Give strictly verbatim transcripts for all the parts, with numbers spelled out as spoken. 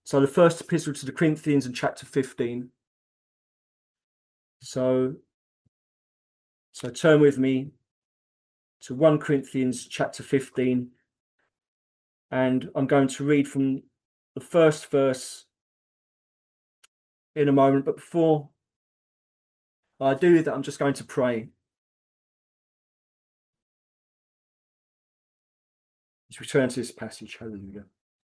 So the first epistle to the Corinthians in chapter fifteen. So, so turn with me to First Corinthians chapter fifteen, and I'm going to read from the first verse in a moment. But before I do that, I'm just going to pray. Let's return to this passage. Hallelujah.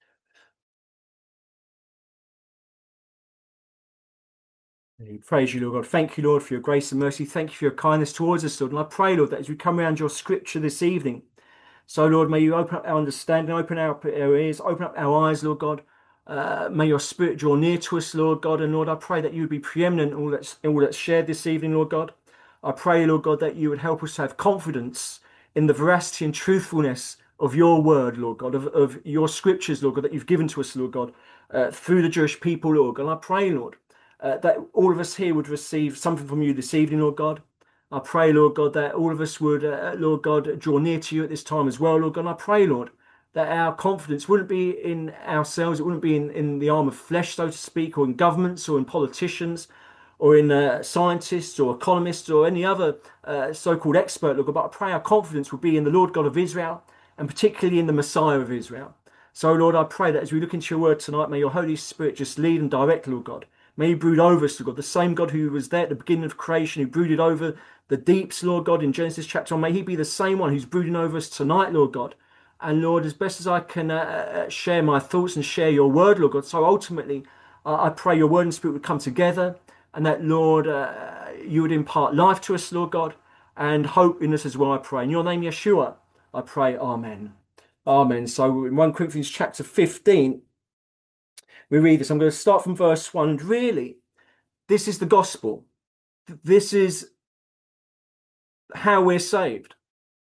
Praise you, Lord God. Thank you, Lord, for your grace and mercy. Thank you for your kindness towards us, Lord. And I pray, Lord, that as we come around your scripture this evening, so, Lord, may you open up our understanding, open up our ears, open up our eyes, Lord God. Uh, may your spirit draw near to us, Lord God. And Lord, I pray that you would be preeminent in all that's, in all that's shared this evening, Lord God. I pray, Lord God, that you would help us to have confidence in the veracity and truthfulness of your word, Lord God, of, of your scriptures, Lord God, that you've given to us, Lord God, uh, through the Jewish people, Lord God. And I pray, Lord, uh, that all of us here would receive something from you this evening, Lord God. I pray, Lord God, that all of us would, uh, Lord God, draw near to you at this time as well, Lord God. And I pray, Lord, that our confidence wouldn't be in ourselves, it wouldn't be in, in the arm of flesh, so to speak, or in governments or in politicians or in uh, scientists or economists or any other uh, so-called expert, Lord God. But I pray our confidence would be in the Lord God of Israel and particularly in the Messiah of Israel. So, Lord, I pray that as we look into your word tonight, may your Holy Spirit just lead and direct, Lord God. May you brood over us, Lord God, the same God who was there at the beginning of creation, who brooded over the deeps, Lord God, in Genesis chapter one. May he be the same one who's brooding over us tonight, Lord God. And Lord, as best as I can uh, share my thoughts and share your word, Lord God, so ultimately uh, I pray your word and spirit would come together and that, Lord, uh, you would impart life to us, Lord God, and hope in us as well, I pray. In your name, Yeshua, I pray, amen. Amen. So in First Corinthians chapter fifteen, we read this. I'm going to start from verse one. And really, this is the gospel. This is how we're saved,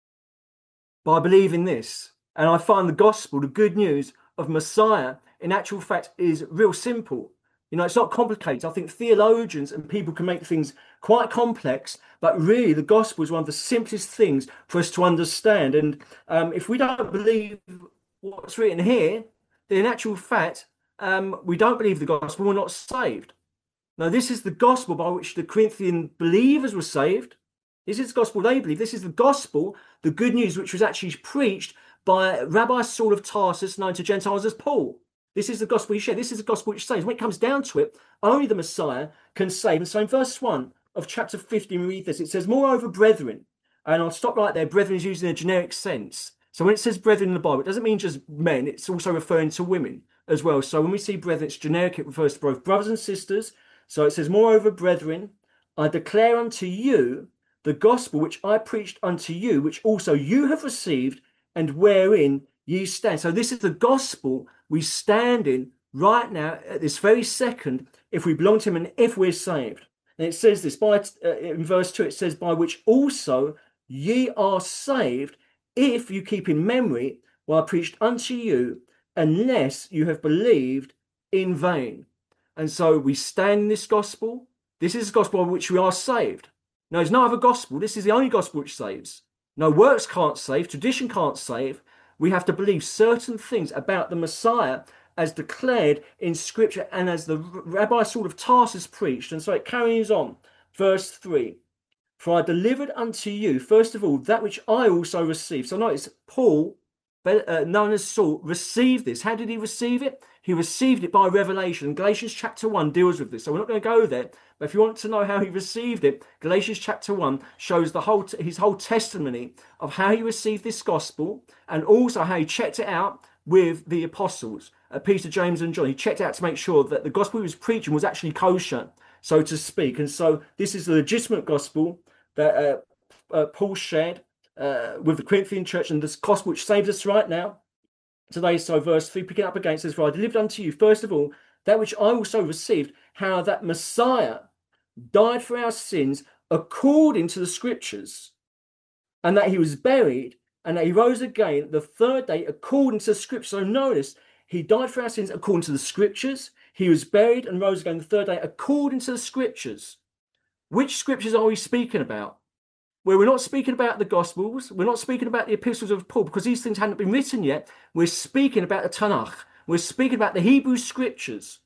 by believing this. And I find the gospel, the good news of Messiah, in actual fact, is real simple. You know, it's not complicated. I think theologians and people can make things quite complex, but really the gospel is one of the simplest things for us to understand. And um, if we don't believe what's written here, then in actual fact, um, we don't believe the gospel, we're not saved. Now, this is the gospel by which the Corinthian believers were saved. This is the gospel they believe. This is the gospel, the good news, which was actually preached by Rabbi Saul of Tarsus, known to Gentiles as Paul. This is the gospel he shared. This is the gospel which saves. When it comes down to it, only the Messiah can save. And so in verse one of chapter fifteen, we read this. It says, moreover, brethren, and I'll stop right there. Brethren is used in a generic sense. So when it says brethren in the Bible, it doesn't mean just men. It's also referring to women as well. So when we see brethren, it's generic. It refers to both brothers and sisters. So it says, moreover, brethren, I declare unto you the gospel which I preached unto you, which also you have received, and wherein ye stand. So this is the gospel we stand in right now at this very second, if we belong to him and if we're saved. And it says this by uh, in verse two, it says, by which also ye are saved, if you keep in memory what I preached unto you, unless you have believed in vain. And so we stand in this gospel. This is the gospel by which we are saved. No, there's no other gospel. This is the only gospel which saves. No works can't save. Tradition can't save. We have to believe certain things about the Messiah as declared in Scripture and as the Rabbi Saul of Tarsus preached. And so it carries on. Verse three. For I delivered unto you, first of all, that which I also received. So notice Paul, uh, known as Saul, received this. How did he receive it? He received it by revelation. Galatians chapter one deals with this. So we're not going to go there. But if you want to know how he received it, Galatians chapter one shows the whole his whole testimony of how he received this gospel and also how he checked it out with the apostles, uh, Peter, James, and John. He checked out to make sure that the gospel he was preaching was actually kosher, so to speak. And so this is the legitimate gospel that uh, uh, Paul shared uh, with the Corinthian church, and this gospel which saves us right now today. So verse three, picking up again, says, for I delivered unto you, first of all, that which I also received, how that Messiah died for our sins according to the scriptures, and that he was buried, and that he rose again the third day according to the scriptures. So notice, he died for our sins according to the scriptures. He was buried and rose again the third day according to the scriptures. Which scriptures are we speaking about? Well, we're not speaking about the Gospels. We're not speaking about the epistles of Paul because these things hadn't been written yet. We're speaking about the Tanakh. We're speaking about the Hebrew scriptures,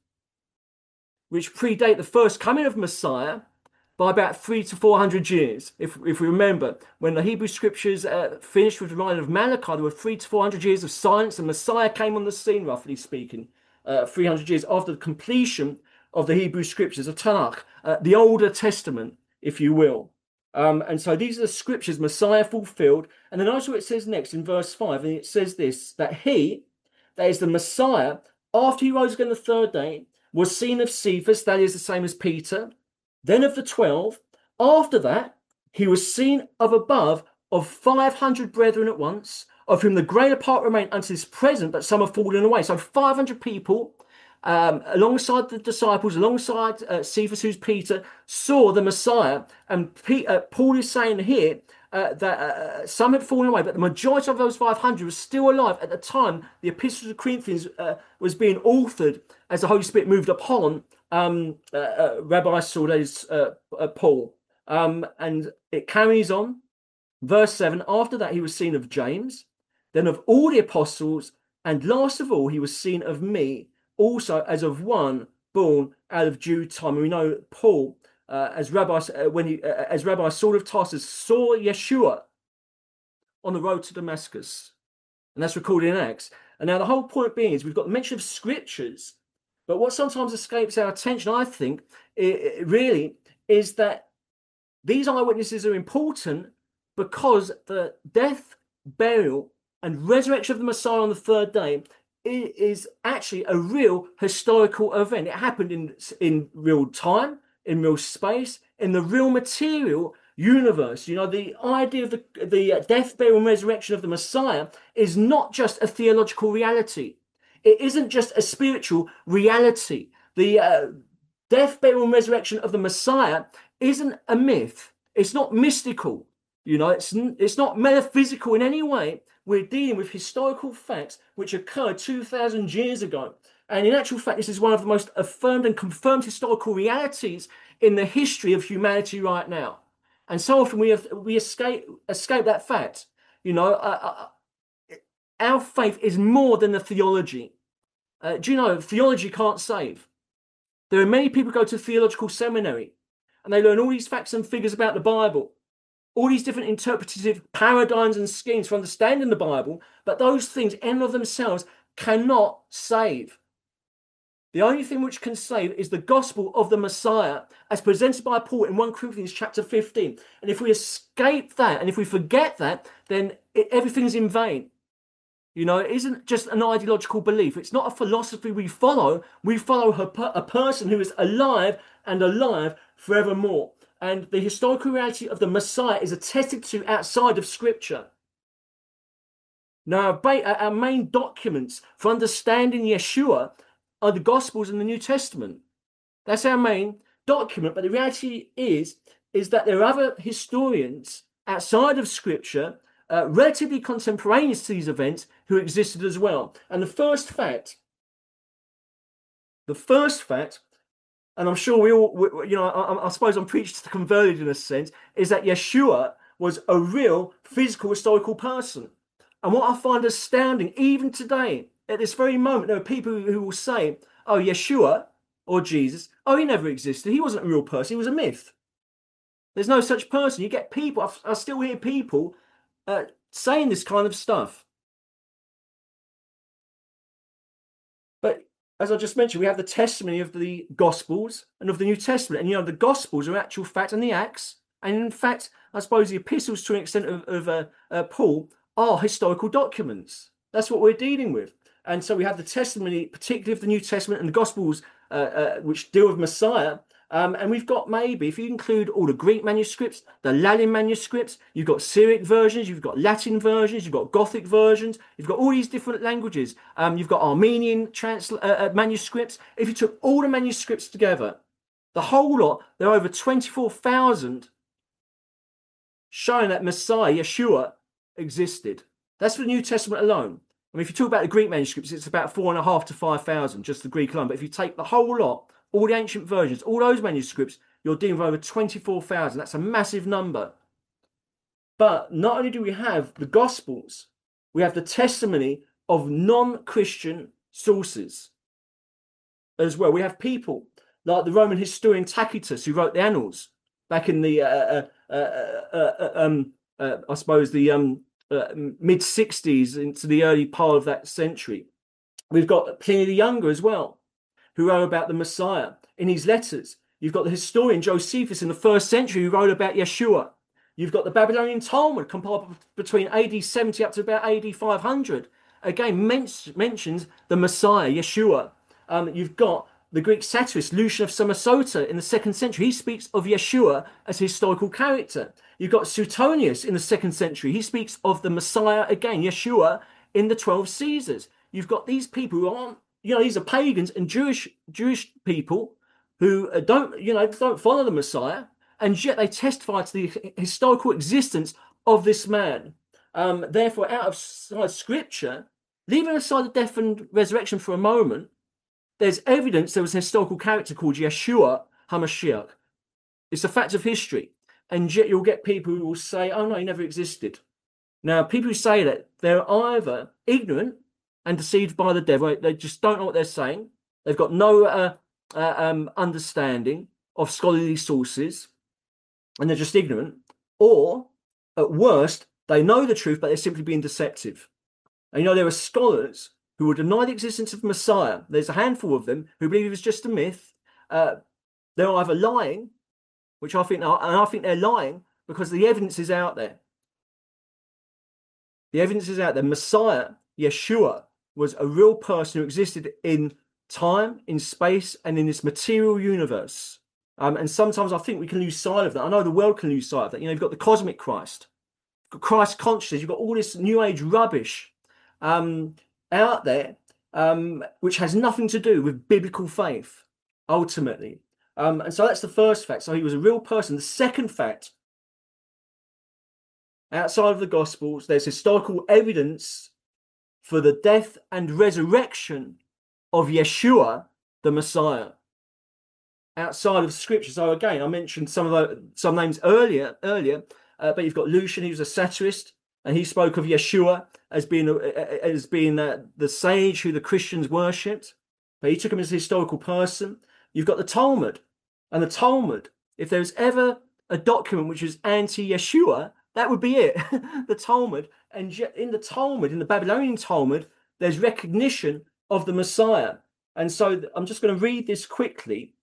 which predate the first coming of Messiah by about three to four hundred years. If, if we remember, when the Hebrew scriptures uh, finished with the writing of Malachi, there were three to four hundred years of silence, and Messiah came on the scene, roughly speaking, uh, three hundred years after the completion of the Hebrew scriptures of Tanakh, uh, the Older Testament, if you will. Um, and so these are the scriptures Messiah fulfilled. And then notice what it says next in verse five, and it says this, that he, that is the Messiah, after he rose again the third day, was seen of Cephas, that is the same as Peter, then of the twelve. After that, he was seen of above of five hundred brethren at once, of whom the greater part remain unto this present, but some have fallen away. So five hundred people, um, alongside the disciples, alongside uh, Cephas, who's Peter, saw the Messiah. And P- uh, Paul is saying here uh, that uh, some had fallen away, but the majority of those five hundred were still alive at the time the Epistle to Corinthians uh, was being authored, as the Holy Spirit moved upon um, uh, uh, Rabbi Saul, that is uh, uh, Paul. Um, and it carries on. Verse seven, after that he was seen of James, then of all the apostles, and last of all he was seen of me, also as of one born out of due time. And we know Paul, uh, as Rabbi uh, when he uh, as Rabbi Saul of Tarsus saw Yeshua on the road to Damascus, and that's recorded in Acts. And now the whole point being is we've got the mention of scriptures, but what sometimes escapes our attention, I think, it, it really is that these eyewitnesses are important because the death, burial, and resurrection of the Messiah on the third day is actually a real historical event. It happened in, in real time, in real space, in the real material universe. You know, the idea of the, the death, burial, and resurrection of the Messiah is not just a theological reality. It isn't just a spiritual reality. The uh, death, burial, and resurrection of the Messiah isn't a myth. It's not mystical. You know, it's, it's not metaphysical in any way. We're dealing with historical facts which occurred two thousand years ago. And in actual fact, this is one of the most affirmed and confirmed historical realities in the history of humanity right now. And so often we have we escape escape that fact. You know, uh, uh, our faith is more than the theology. Uh, do you know, theology can't save. There are many people who go to theological seminary and they learn all these facts and figures about the Bible, all these different interpretative paradigms and schemes for understanding the Bible, but those things in and of themselves cannot save. The only thing which can save is the gospel of the Messiah as presented by Paul in First Corinthians chapter fifteen. And if we escape that, and if we forget that, then it, everything's in vain. You know, it isn't just an ideological belief. It's not a philosophy we follow. We follow a, a person who is alive and alive forevermore. And the historical reality of the Messiah is attested to outside of Scripture. Now, our main documents for understanding Yeshua are the Gospels and the New Testament. That's our main document. But the reality is, is that there are other historians outside of Scripture, uh, relatively contemporaneous to these events, who existed as well. And the first fact, the first fact, and I'm sure we all, you know, I, I suppose I'm preached to the converted in a sense, is that Yeshua was a real physical historical person. And what I find astounding, even today, at this very moment, there are people who will say, oh, Yeshua or Jesus, oh, he never existed. He wasn't a real person. He was a myth. There's no such person. You get people, I, I still hear people uh, saying this kind of stuff. But as I just mentioned, we have the testimony of the Gospels and of the New Testament. And, you know, the Gospels are actual fact, and the Acts, and in fact, I suppose the epistles to an extent of, of uh, uh, Paul are historical documents. That's what we're dealing with. And so we have the testimony, particularly of the New Testament and the Gospels, uh, uh, which deal with Messiah. Um, and we've got maybe, if you include all the Greek manuscripts, the Latin manuscripts, you've got Syriac versions, you've got Latin versions, you've got Gothic versions, you've got all these different languages. Um, you've got Armenian trans uh, uh, manuscripts. If you took all the manuscripts together, the whole lot, there are over twenty-four thousand showing that Messiah, Yeshua, existed. That's for the New Testament alone. I mean, if you talk about the Greek manuscripts, it's about four and a half to five thousand, just the Greek alone. But if you take the whole lot, all the ancient versions, all those manuscripts, you're dealing with over twenty-four thousand. That's a massive number. But not only do we have the Gospels, we have the testimony of non-Christian sources as well. We have people like the Roman historian Tacitus, who wrote the Annals back in the, uh, uh, uh, uh, um, uh, I suppose, the um, uh, mid sixties into the early part of that century. We've got Pliny the Younger as well, who wrote about the Messiah in his letters. You've got the historian Josephus in the first century, who wrote about Yeshua. You've got the Babylonian Talmud, compiled between A D seventy up to about A D five hundred. Again, men mentions the Messiah, Yeshua. Um, you've got the Greek satirist Lucian of Samosata in the second century. He speaks of Yeshua as a historical character. You've got Suetonius in the second century. He speaks of the Messiah again, Yeshua, in the twelve Caesars. You've got these people who aren't, you know, these are pagans and Jewish Jewish people who don't, you know, don't follow the Messiah, and yet they testify to the historical existence of this man. Um, therefore, out of Scripture, leaving aside the death and resurrection for a moment, there's evidence there was an historical character called Yeshua HaMashiach. It's a fact of history. And yet you'll get people who will say, oh no, he never existed. Now, people who say that, they're either ignorant and deceived by the devil. They just don't know what they're saying. They've got no uh, uh, um, understanding of scholarly sources, and they're just ignorant. Or, at worst, they know the truth, but they're simply being deceptive. And you know, there are scholars who will deny the existence of Messiah. There's a handful of them who believe it was just a myth. Uh, they're either lying, which I think, and I think they're lying because the evidence is out there. The evidence is out there. Messiah, Yeshua, was a real person who existed in time, in space, and in this material universe. Um, and sometimes I think we can lose sight of that. I know the world can lose sight of that. You know, you've got the cosmic Christ, you've got Christ consciousness, you've got all this New Age rubbish um, out there, um, which has nothing to do with biblical faith, ultimately. Um, and so that's the first fact. So he was a real person. The second fact, outside of the Gospels, there's historical evidence for the death and resurrection of Yeshua, the Messiah, outside of Scripture. So again, I mentioned some of the some names earlier, earlier, uh, but you've got Lucian, he was a satirist, and he spoke of Yeshua as being as being uh, the sage who the Christians worshipped. But he took him as a historical person. You've got the Talmud, and the Talmud, if there was ever a document which was anti-Yeshua, that would be it, the Talmud. And yet in the Talmud, in the Babylonian Talmud, there's recognition of the Messiah. And so I'm just going to read this quickly.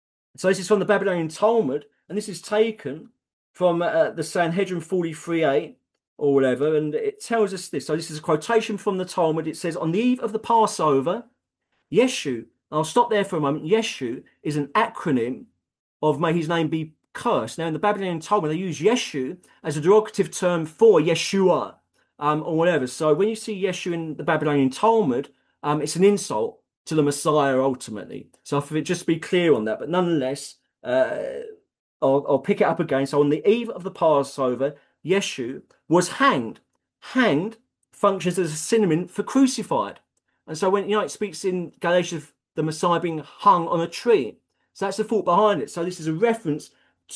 So this is from the Babylonian Talmud, and this is taken from uh, the Sanhedrin forty-three a or whatever, and it tells us this. So this is a quotation from the Talmud. It says, on the eve of the Passover, Yeshu, I'll stop there for a moment. Yeshu is an acronym of may his name be cursed. Now, in the Babylonian Talmud, they use Yeshu as a derogative term for Yeshua, um, or whatever. So when you see Yeshu in the Babylonian Talmud, um, it's an insult to the Messiah ultimately. So if it just be clear on that, but nonetheless, uh, I'll, I'll pick it up again. So on the eve of the Passover, Yeshu was hanged. Hanged functions as a synonym for crucified. And so when, you know, it speaks in Galatians of the Messiah being hung on a tree. So that's the thought behind it. So this is a reference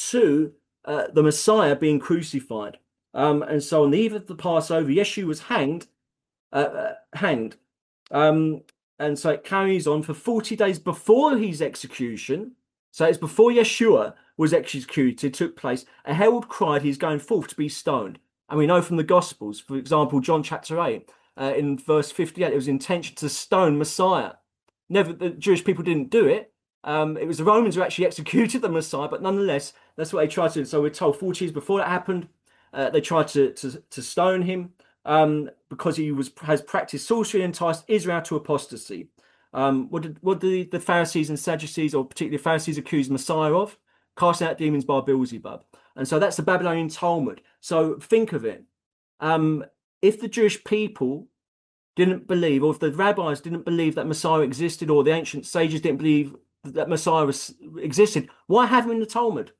to uh, the Messiah being crucified. Um, and so on the eve of the Passover, Yeshua was hanged, uh, uh, hanged. Um, and so it carries on for forty days before his execution. So it's before Yeshua was executed, took place. A herald cried, he's going forth to be stoned. And we know from the Gospels, for example, John chapter eight, uh, in verse fifty-eight, it was intention to stone Messiah. Never, the Jewish people didn't do it. Um, it was the Romans who actually executed the Messiah, but nonetheless, that's what they tried to do. So we're told forty years before that happened, uh, they tried to, to, to stone him um, because he was has practiced sorcery and enticed Israel to apostasy. Um, what did what did the Pharisees and Sadducees, or particularly the Pharisees, accuse Messiah of? Casting out demons by Beelzebub. And so that's the Babylonian Talmud. So think of it. Um, if the Jewish people didn't believe, or if the rabbis didn't believe that Messiah existed, or the ancient sages didn't believe that Messiah was, existed, why have him in the Talmud?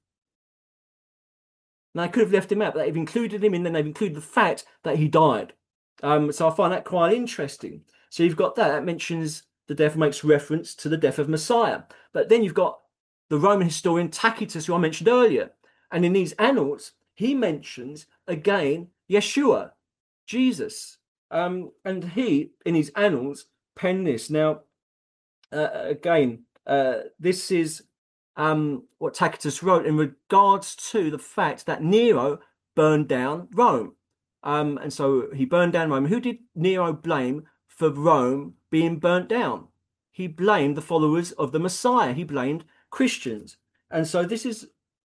Now, they could have left him out, but they've included him in, then they've included the fact that he died. Um, so I find that quite interesting. So you've got that. That mentions the death, makes reference to the death of Messiah. But then you've got the Roman historian Tacitus, who I mentioned earlier. And in these annals, he mentions, again, Yeshua, Jesus. Um, and he, in his annals, pen this. Now, uh, again, uh, this is um, what Tacitus wrote in regards to the fact that Nero burned down Rome. Um, and so he burned down Rome. Who did Nero blame for Rome being burnt down? He blamed the followers of the Messiah. He blamed Christians. And so this is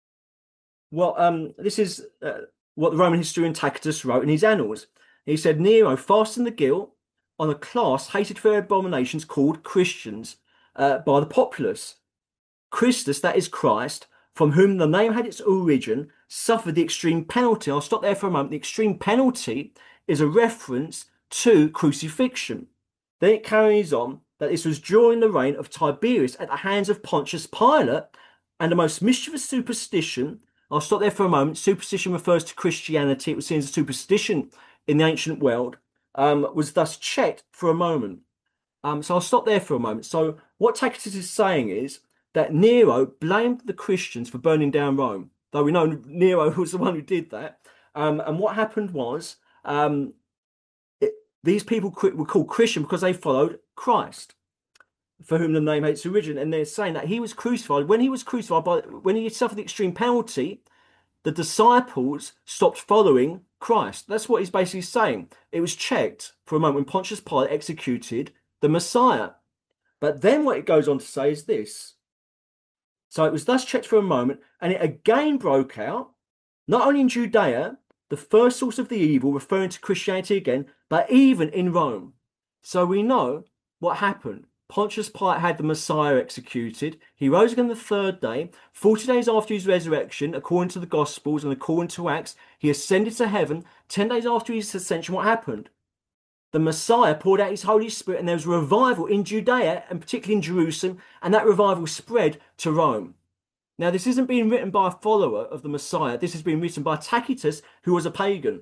what um, this is uh, what the Roman historian Tacitus wrote in his annals. He said Nero fastened the guilt on a class hated for their abominations called Christians uh, by the populace. Christus, that is Christ, from whom the name had its origin, suffered the extreme penalty. I'll stop there for a moment. The extreme penalty is a reference to crucifixion. Then it carries on that this was during the reign of Tiberius at the hands of Pontius Pilate, and the most mischievous superstition. I'll stop there for a moment. Superstition refers to Christianity. It was seen as a superstition in the ancient world, um, was thus checked for a moment. Um, so I'll stop there for a moment. So what Tacitus is saying is that Nero blamed the Christians for burning down Rome, though we know Nero was the one who did that. Um, and what happened was um, it, these people were called Christian because they followed Christ, for whom the name had its origin. And they're saying that he was crucified. When he was crucified, by when he suffered the extreme penalty, the disciples stopped following Christ. That's what he's basically saying. It was checked for a moment when Pontius Pilate executed the Messiah. But then what it goes on to say is this. So it was thus checked for a moment, and it again broke out, not only in Judea, the first source of the evil, referring to Christianity again, but even in Rome. So we know what happened. Pontius Pilate had the Messiah executed. He rose again the third day. forty days after his resurrection, according to the Gospels and according to Acts, he ascended to heaven. ten days after his ascension, what happened? The Messiah poured out his Holy Spirit, and there was a revival in Judea, and particularly in Jerusalem, and that revival spread to Rome. Now, this isn't being written by a follower of the Messiah. This has been written by Tacitus, who was a pagan.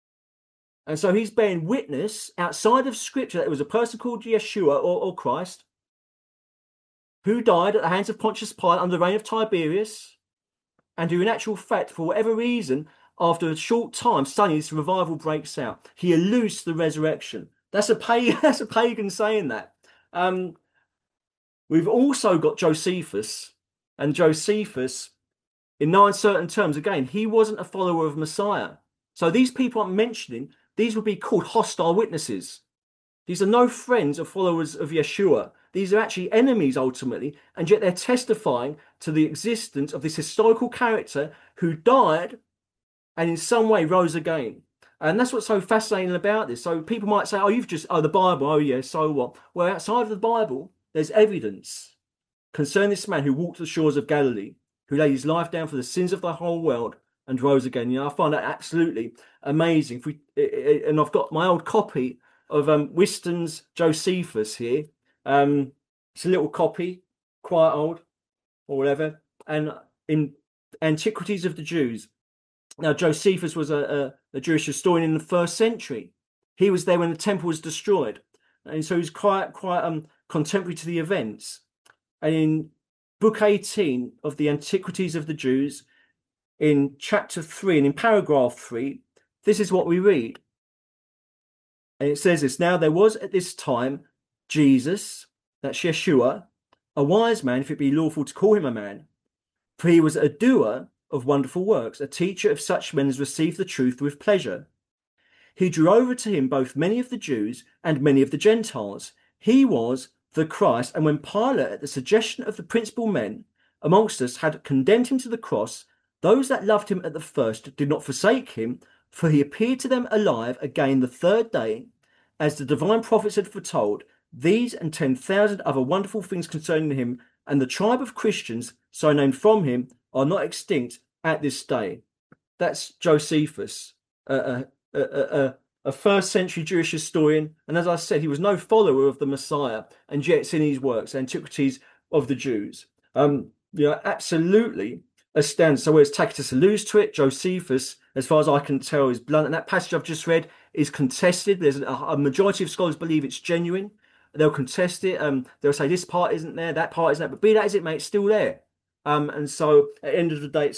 And so he's bearing witness outside of Scripture that there was a person called Yeshua or, or Christ who died at the hands of Pontius Pilate under the reign of Tiberius, and who in actual fact, for whatever reason, after a short time, suddenly this revival breaks out. He alludes to the resurrection. That's a pagan, that's a pagan saying that. Um, we've also got Josephus, and Josephus, in no uncertain terms, again, he wasn't a follower of Messiah. So these people I'm mentioning, these would be called hostile witnesses. These are no friends or followers of Yeshua. These are actually enemies ultimately, and yet they're testifying to the existence of this historical character who died and in some way rose again. And that's what's so fascinating about this. So people might say, oh, you've just, oh, the Bible, oh yeah, so what? Well, outside of the Bible, there's evidence concerning this man who walked the shores of Galilee, who laid his life down for the sins of the whole world and rose again. You know, I find that absolutely amazing. If we, and I've got my old copy of um, Whiston's Josephus here. Um, it's a little copy, quite old or whatever. And in Antiquities of the Jews. Now, Josephus was a, a, a Jewish historian in the first century. He was there when the temple was destroyed. And so he's quite, quite um, contemporary to the events. And in Book eighteen of the Antiquities of the Jews, in chapter three and in paragraph three, this is what we read. And it says this, now there was at this time Jesus, that's Yeshua, a wise man, if it be lawful to call him a man, for he was a doer of wonderful works, a teacher of such men as received the truth with pleasure. He drew over to him both many of the Jews and many of the Gentiles. He was the Christ, and when Pilate, at the suggestion of the principal men amongst us, had condemned him to the cross, those that loved him at the first did not forsake him, for he appeared to them alive again the third day, as the divine prophets had foretold. These and ten thousand other wonderful things concerning him and the tribe of Christians, so named from him, are not extinct at this day. That's Josephus, a, a, a, a first century Jewish historian. And as I said, he was no follower of the Messiah, and yet it's in his works, Antiquities of the Jews. Um, you know, absolutely astounding. So whereas Tacitus alludes to it, Josephus, as far as I can tell, is blunt. And that passage I've just read is contested. There's a, a majority of scholars believe it's genuine. They'll contest it. Um, they'll say this part isn't there, that part isn't there. But be that as it may, it's still there. Um, and so at the end of the day, it's,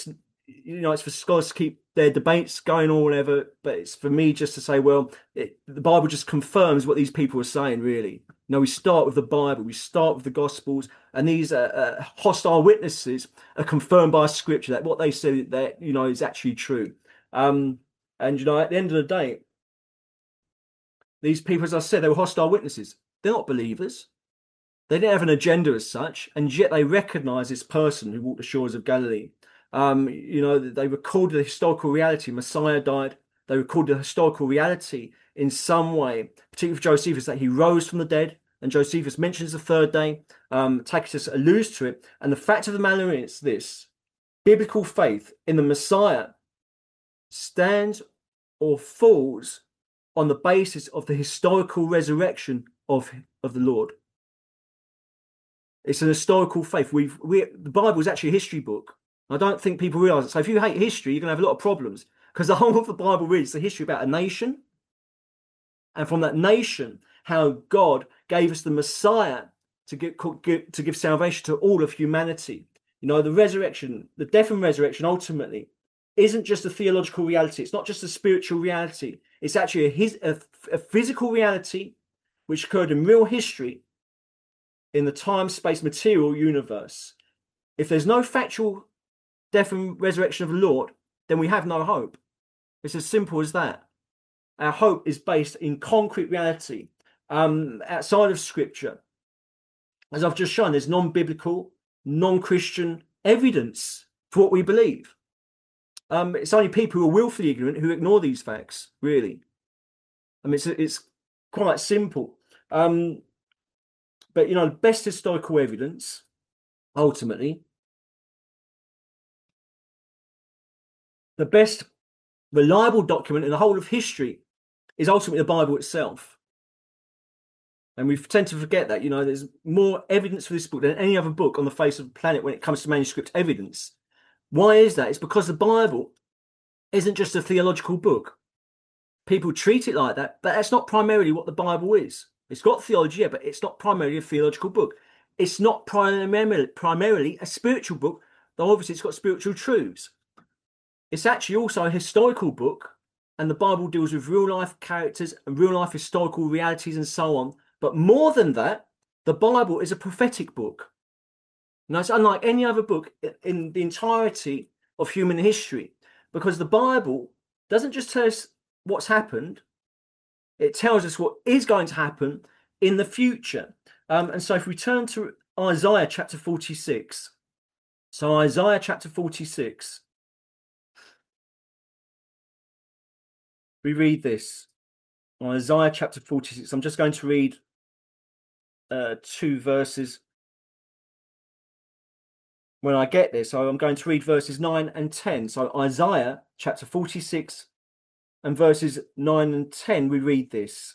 you know, it's for scholars to keep their debates going or whatever, but it's for me just to say, well, it, the Bible just confirms what these people are saying, really. You know, we start with the Bible, we start with the Gospels, and these uh, uh, hostile witnesses are confirmed by Scripture that what they say that you know is actually true. Um, and you know, at the end of the day, these people, as I said, they were hostile witnesses. They're not believers. They didn't have an agenda as such, and yet they recognized this person who walked the shores of Galilee. Um, you know, they recorded the historical reality. Messiah died. They recorded the historical reality in some way, particularly for Josephus, that he rose from the dead. And Josephus mentions the third day. Um, Tacitus alludes to it. And the fact of the matter is this: biblical faith in the Messiah stands or falls on the basis of the historical resurrection of, of the Lord. It's an historical faith. We've we the Bible is actually a history book. I don't think people realize it. So if you hate history, you're going to have a lot of problems because the whole of the Bible reads the history about a nation, and from that nation, how God gave us the Messiah to give, to give salvation to all of humanity. You know, the resurrection, the death and resurrection, ultimately, isn't just a theological reality. It's not just a spiritual reality. It's actually a, his, a, a physical reality which occurred in real history in the time, space, material universe. If there's no factual death and resurrection of the Lord, then we have no hope. It's as simple as that. Our hope is based in concrete reality, um, outside of Scripture. As I've just shown, there's non-biblical, non-Christian evidence for what we believe. Um, it's only people who are willfully ignorant who ignore these facts, really. I mean, it's, it's quite simple. Um, but, you know, the best historical evidence, ultimately, the best reliable document in the whole of history is ultimately the Bible itself. And we tend to forget that, you know, there's more evidence for this book than any other book on the face of the planet when it comes to manuscript evidence. Why is that? It's because the Bible isn't just a theological book. People treat it like that, but that's not primarily what the Bible is. It's got theology, yeah, but it's not primarily a theological book. It's not primarily, primarily a spiritual book, though obviously it's got spiritual truths. It's actually also a historical book, and the Bible deals with real life characters and real life historical realities and so on. But more than that, the Bible is a prophetic book. Now, it's unlike any other book in the entirety of human history, because the Bible doesn't just tell us what's happened, it tells us what is going to happen in the future. Um, and so if we turn to Isaiah chapter forty-six, so Isaiah chapter forty-six, we read this. Isaiah chapter forty-six. I'm just going to read uh, two verses when I get there. So I'm going to read verses nine and ten. So Isaiah chapter forty-six and verses nine and ten, we read this.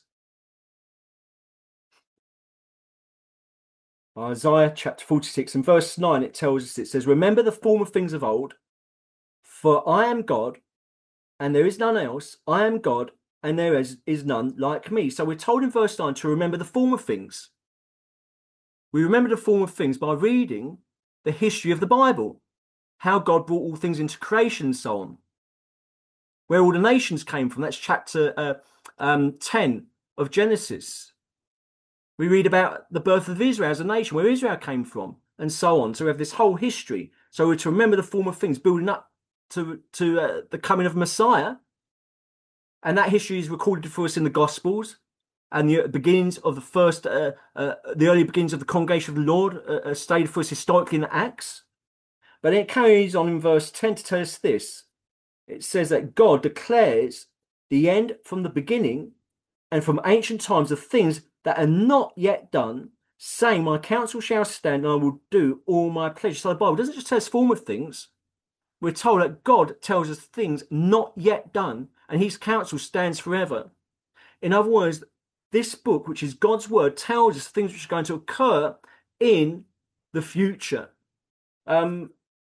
Isaiah chapter forty-six and verse nine, it tells us, it says, "Remember the former things of old, for I am God, and there is none else. I am God, and there is, is none like me." So we're told in verse nine to remember the former things. We remember the former things by reading the history of the Bible, how God brought all things into creation and so on. Where all the nations came from, that's chapter uh, um, ten of Genesis. We read about the birth of Israel as a nation, where Israel came from, and so on. So we have this whole history. So we're to remember the former things, building up to, to uh, the coming of Messiah. And that history is recorded for us in the Gospels, and the beginnings of the first, uh, uh, the early beginnings of the congregation of the Lord uh, are stated for us historically in the Acts. But then it carries on in verse ten to tell us this. It says that God declares the end from the beginning and from ancient times of things that are not yet done, saying, "My counsel shall stand, and I will do all my pleasure." So the Bible doesn't just tell us former things. We're told that God tells us things not yet done, and his counsel stands forever. In other words, this book, which is God's word, tells us things which are going to occur in the future. Um,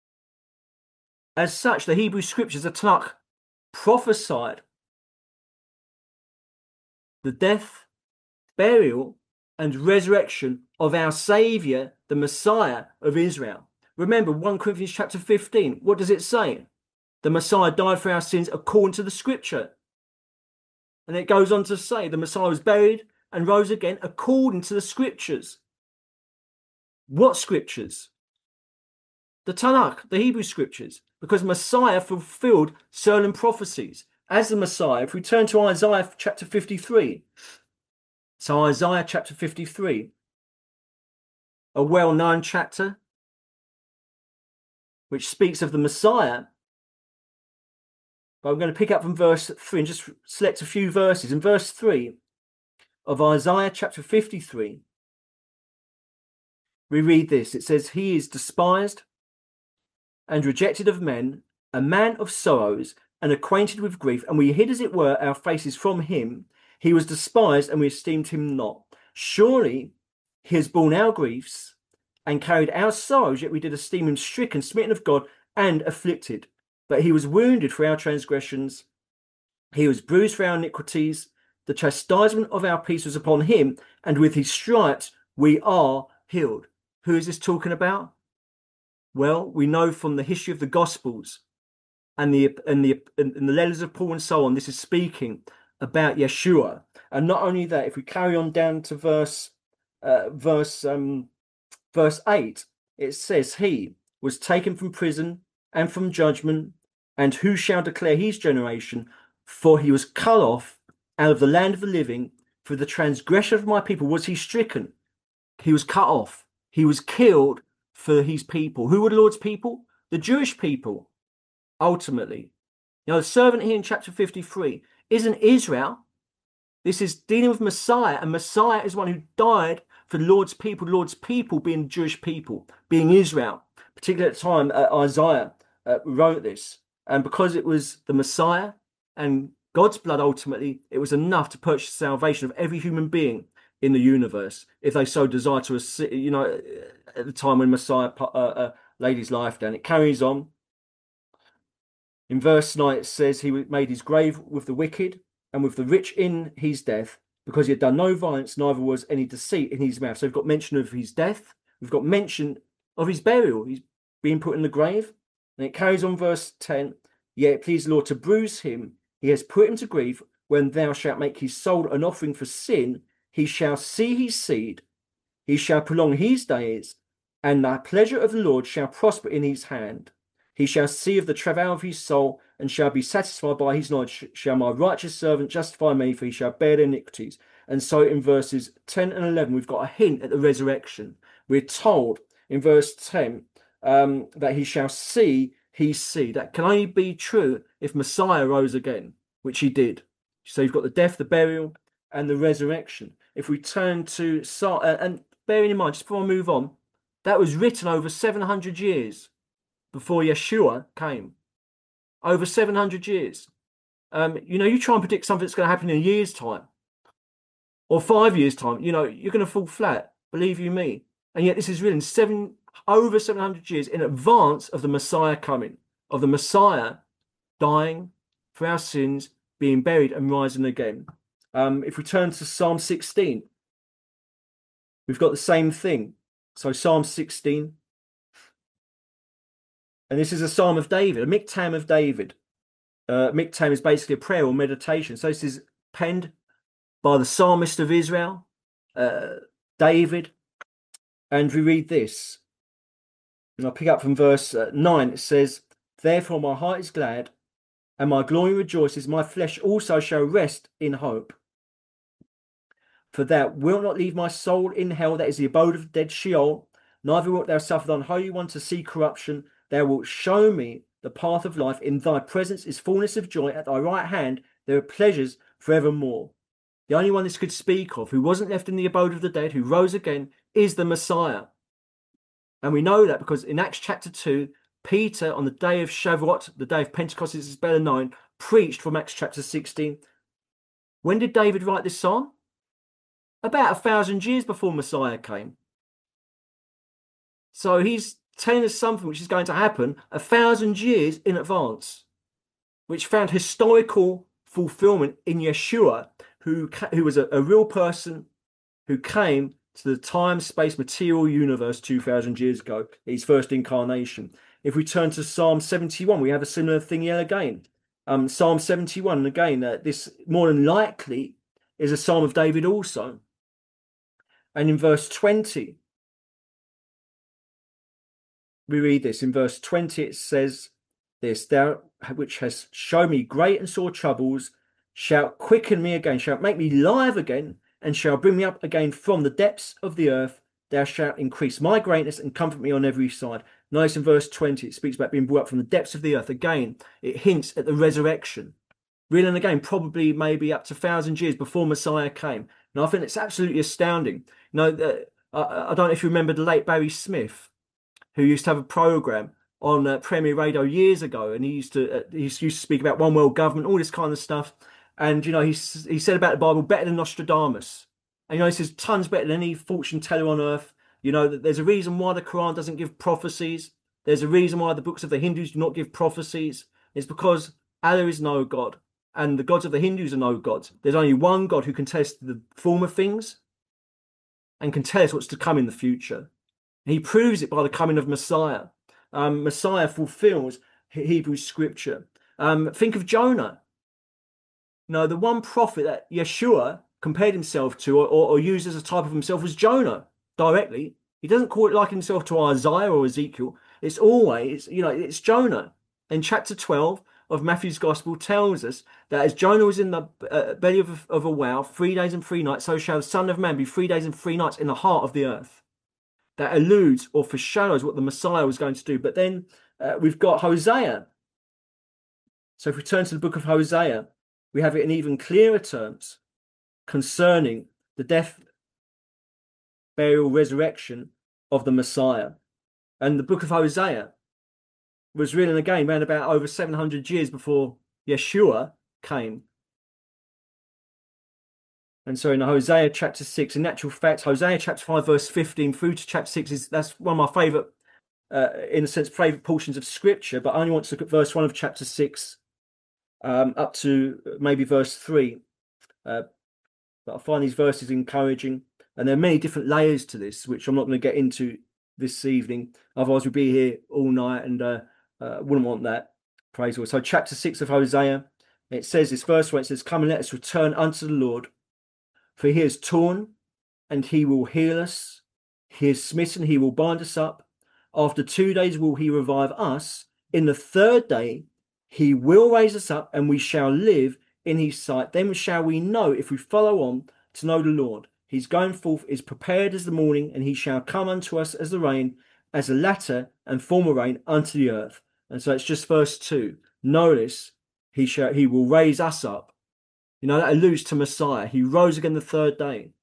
as such, the Hebrew scriptures, the Tanakh, prophesied the death, burial, and resurrection of our Saviour, the Messiah of Israel. Remember First Corinthians chapter fifteen. What does it say? The Messiah died for our sins according to the scripture. And it goes on to say the Messiah was buried and rose again according to the scriptures. What scriptures? The Tanakh, the Hebrew scriptures, because Messiah fulfilled certain prophecies. As the Messiah, if we turn to Isaiah chapter fifty-three, so Isaiah chapter fifty-three, a well-known chapter, which speaks of the Messiah. But I'm going to pick up from verse three and just select a few verses. In verse three of Isaiah chapter fifty-three, we read this. It says, "He is despised and rejected of men, a man of sorrows and acquainted with grief, and we hid, as it were, our faces from him. He was despised, and we esteemed him not. Surely he has borne our griefs and carried our sorrows, yet we did esteem him stricken, smitten of God, and afflicted. But he was wounded for our transgressions, he was bruised for our iniquities. The chastisement of our peace was upon him, and with his stripes we are healed." Who is this talking about? Well, we know from the history of the Gospels and the and the and the letters of Paul and so on, this is speaking about Yeshua. And not only that, if we carry on down to verse uh, verse um, verse eight, it says, "He was taken from prison and from judgment, and who shall declare his generation? For he was cut off out of the land of the living. For the transgression of my people was he stricken." He was cut off. He was killed for his people. Who were the Lord's people? The Jewish people, ultimately. You know, the servant here in chapter fifty-three isn't Israel. This is dealing with Messiah, and Messiah is one who died for the Lord's people, the Lord's people being Jewish people, being Israel. Particularly at the time uh, Isaiah uh, wrote this. And because it was the Messiah and God's blood, ultimately, it was enough to purchase the salvation of every human being in the universe, if they so desire to, you know, at the time when Messiah uh, uh, laid his life down. It carries on. In verse nine, it says, "He made his grave with the wicked and with the rich in his death, because he had done no violence, neither was any deceit in his mouth." So we've got mention of his death. We've got mention of his burial. He's being put in the grave. And it carries on verse ten. "Yet it pleased the Lord to bruise him. He has put him to grief. When thou shalt make his soul an offering for sin, he shall see his seed. He shall prolong his days, and the pleasure of the Lord shall prosper in his hand. He shall see of the travail of his soul, and shall be satisfied by his knowledge. Shall my righteous servant justify me, for he shall bear their iniquities." And so in verses ten and eleven, we've got a hint at the resurrection. We're told in verse ten um, that he shall see his seed. That can only be true if Messiah rose again, which he did. So you've got the death, the burial, and the resurrection. If we turn to, uh, and bearing in mind, just before I move on, that was written over seven hundred years before Yeshua came. Over seven hundred years. Um, you know, you try and predict something that's going to happen in a year's time or five years' time, you know, you're going to fall flat, believe you me. And yet this is written seven over seven hundred years in advance of the Messiah coming, of the Messiah dying for our sins, being buried and rising again. Um, if we turn to Psalm sixteen, we've got the same thing. So Psalm sixteen, and this is a Psalm of David, a Miktam of David. Uh, Miktam is basically a prayer or meditation. So this is penned by the psalmist of Israel, uh, David. And we read this. And I'll pick up from verse uh, nine. It says, "Therefore my heart is glad, and my glory rejoices. My flesh also shall rest in hope. For thou wilt not leave my soul in hell, that is the abode of the dead, Sheol. Neither wilt thou suffer thine Holy One to see corruption. Thou wilt show me the path of life. In thy presence is fullness of joy. At thy right hand there are pleasures forevermore." The only one this could speak of, who wasn't left in the abode of the dead, who rose again, is the Messiah. And we know that because in Acts chapter two, Peter, on the day of Shavuot, the day of Pentecost, as it's better known, preached from Acts chapter sixteen. When did David write this psalm? About a thousand years before Messiah came. So he's telling us something which is going to happen a thousand years in advance, which found historical fulfillment in Yeshua, who, who was a, a real person who came to the time, space, material universe two thousand years ago, his first incarnation. If we turn to Psalm seventy-one, we have a similar thing here again. Um, Psalm seventy-one, again, uh, this more than likely is a Psalm of David also. And in verse twenty, we read this. In verse twenty, it says this, thou which has shown me great and sore troubles, shalt quicken me again, shalt make me live again, and shall bring me up again from the depths of the earth. Thou shalt increase my greatness and comfort me on every side. Notice in verse twenty, it speaks about being brought up from the depths of the earth. Again, it hints at the resurrection. Really, and again, probably maybe up to a thousand years before Messiah came. And I think it's absolutely astounding. You know, uh, I, I don't know if you remember the late Barry Smith, who used to have a program on uh, Premier Radio years ago, and he used to uh, he used to speak about one world government, all this kind of stuff. And you know, he he said about the Bible better than Nostradamus. And you know, he says tons better than any fortune teller on earth. You know, that there's a reason why the Quran doesn't give prophecies. There's a reason why the books of the Hindus do not give prophecies. It's because Allah is no God, and the gods of the Hindus are no gods. There's only one God who can tell us the former things and can tell us what's to come in the future. And he proves it by the coming of Messiah. Um, Messiah fulfills Hebrew scripture. Um, think of Jonah. No, the one prophet that Yeshua compared himself to or, or, or used as a type of himself was Jonah directly. He doesn't call it like himself to Isaiah or Ezekiel. It's always, you know, it's Jonah. In chapter twelve of Matthew's Gospel tells us that as Jonah was in the uh, belly of a, of a whale three days and three nights, so shall the Son of Man be three days and three nights in the heart of the earth. That alludes or foreshadows what the Messiah was going to do. But then uh, we've got Hosea. So if we turn to the book of Hosea, we have it in even clearer terms concerning the death, burial, resurrection of the Messiah. And the book of Hosea was written again around about over seven hundred years before Yeshua came. And so in Hosea chapter six, in actual fact, Hosea chapter five, verse fifteen through to chapter six, is that's one of my favourite, uh, in a sense, favourite portions of scripture. But I only want to look at verse one of chapter six um, up to maybe verse three. Uh, but I find these verses encouraging. And there are many different layers to this, which I'm not going to get into this evening. Otherwise, we'd be here all night and uh, uh, wouldn't want that. Praise the Lord. So chapter six of Hosea, it says this verse where it says, come and let us return unto the Lord. For he is torn, and he will heal us. He is smitten, he will bind us up. After two days will he revive us. In the third day he will raise us up, and we shall live in his sight. Then shall we know, if we follow on, to know the Lord. His going forth is prepared as the morning, and he shall come unto us as the rain, as the latter and former rain unto the earth. And so it's just verse two. Notice, he shall he will raise us up. You know, that alludes to Messiah. He rose again the third day.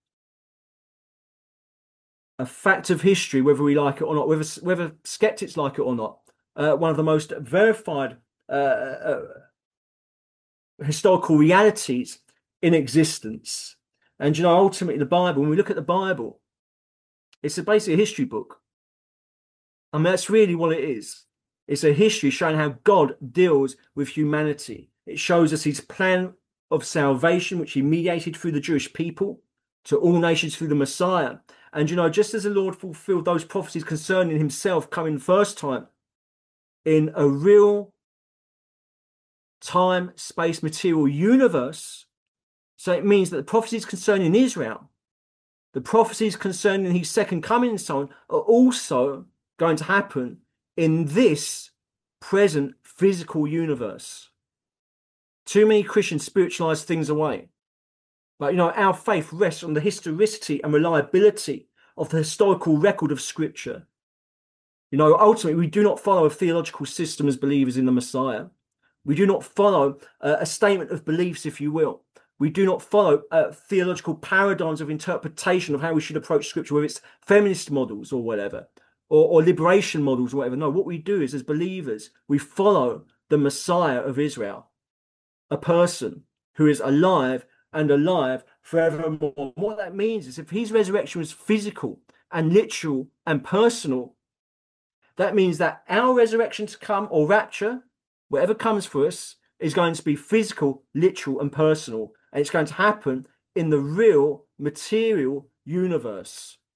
A fact of history, whether we like it or not, whether, whether skeptics like it or not. Uh, one of the most verified uh, uh, historical realities in existence. And, you know, ultimately the Bible, when we look at the Bible, it's a, basically a history book. I mean, that's really what it is. It's a history showing how God deals with humanity. It shows us his plan of salvation, which he mediated through the Jewish people to all nations through the Messiah. And, you know, just as the Lord fulfilled those prophecies concerning himself coming the first time in a real time, space, material universe, so it means that the prophecies concerning Israel, the prophecies concerning his second coming and so on, are also going to happen in this present physical universe. Too many Christians spiritualize things away. But, you know, our faith rests on the historicity and reliability of the historical record of Scripture. You know, ultimately, we do not follow a theological system as believers in the Messiah. We do not follow uh, a statement of beliefs, if you will. We do not follow uh, theological paradigms of interpretation of how we should approach Scripture, whether it's feminist models or whatever, or, or liberation models or whatever. No, what we do is, as believers, we follow the Messiah of Israel, a person who is alive and alive forevermore. What that means is if his resurrection was physical and literal and personal, that means that our resurrection to come, or rapture, whatever comes for us, is going to be physical, literal and personal. And it's going to happen in the real material universe.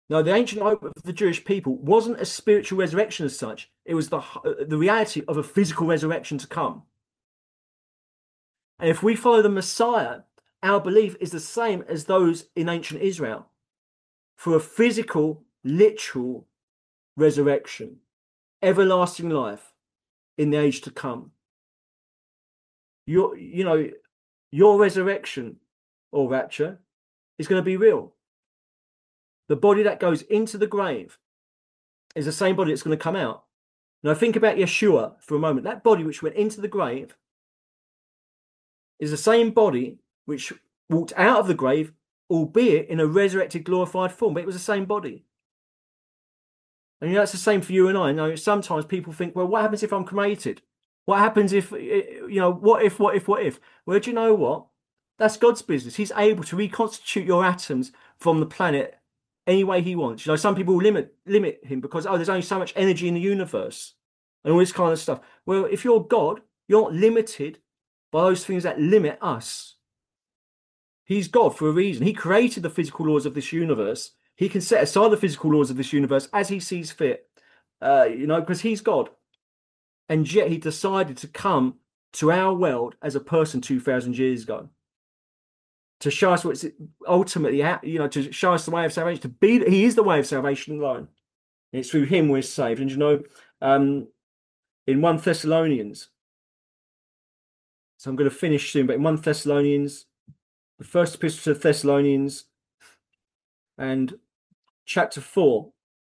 No, the ancient hope of the Jewish people wasn't a spiritual resurrection as such. It was the the reality of a physical resurrection to come. And if we follow the Messiah, our belief is the same as those in ancient Israel for a physical, literal resurrection, everlasting life in the age to come. Your, you know, your resurrection or rapture is going to be real. The body that goes into the grave is the same body that's going to come out. Now think about Yeshua for a moment. That body which went into the grave is the same body which walked out of the grave, albeit in a resurrected, glorified form, but it was the same body. And you know, that's the same for you and I. You know, sometimes people think, well, what happens if I'm cremated? What happens if, you know, what if, what if, what if? Well, do you know what? That's God's business. He's able to reconstitute your atoms from the planet any way he wants. You know, some people limit limit him because, oh, there's only so much energy in the universe and all this kind of stuff. Well, if you're God, you're not limited by those things that limit us. He's God for a reason. He created the physical laws of this universe. He can set aside the physical laws of this universe as he sees fit, uh, you know, because he's God. And yet he decided to come to our world as a person two thousand years ago to show us what's ultimately, you know, to show us the way of salvation, to be, he is the way of salvation alone. And it's through him we're saved. And, you know, um, in First Thessalonians, so I'm going to finish soon, but in First Thessalonians, the first epistle to Thessalonians and chapter four,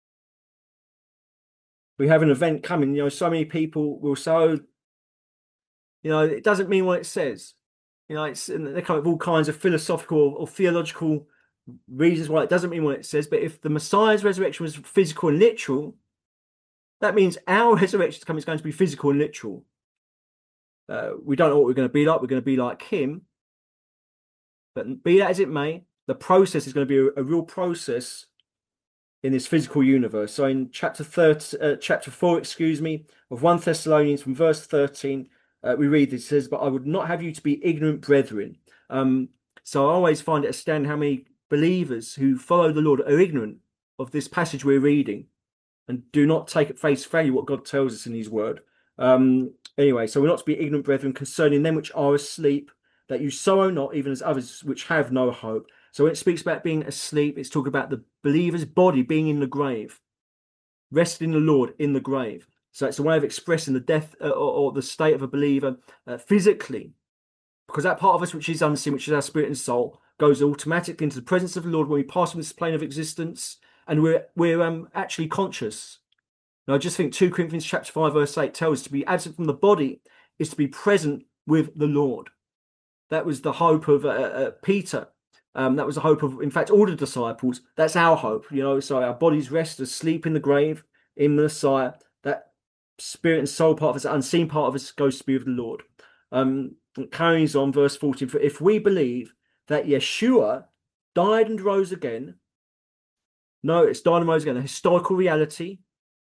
we have an event coming. You know, so many people will say, oh, you know, it doesn't mean what it says. You know, it's, and they come up with all kinds of philosophical or, or theological reasons why it doesn't mean what it says. But if the Messiah's resurrection was physical and literal, that means our resurrection to come is going to be physical and literal. Uh, we don't know what we're going to be like. We're going to be like him. But be that as it may, the process is going to be a, a real process in this physical universe. So in chapter thirty, uh, chapter four, excuse me, of First Thessalonians, from verse thirteen, uh, we read this. It says, "But I would not have you to be ignorant, brethren." Um, so I always find it astounding how many believers who follow the Lord are ignorant of this passage we're reading and do not take at face value what God tells us in his word. Um, anyway, so we're not to be ignorant, brethren, concerning them which are asleep, that you sorrow not, even as others which have no hope. So when it speaks about being asleep, it's talking about the believer's body being in the grave, resting in the Lord in the grave. So it's a way of expressing the death uh, or, or the state of a believer uh, physically, because that part of us which is unseen, which is our spirit and soul, goes automatically into the presence of the Lord when we pass from this plane of existence, and we're we're um, actually conscious. Now, I just think Second Corinthians chapter five verse eight tells us to be absent from the body is to be present with the Lord. That was the hope of uh, uh, Peter. Um, that was the hope of, in fact, all the disciples. That's our hope, you know. So our bodies rest asleep in the grave in the Messiah. That spirit and soul part of us, that unseen part of us, goes to be with the Lord. Um, it carries on, verse fourteen. For if we believe that Yeshua died and rose again, no, it's died and rose again, a historical reality.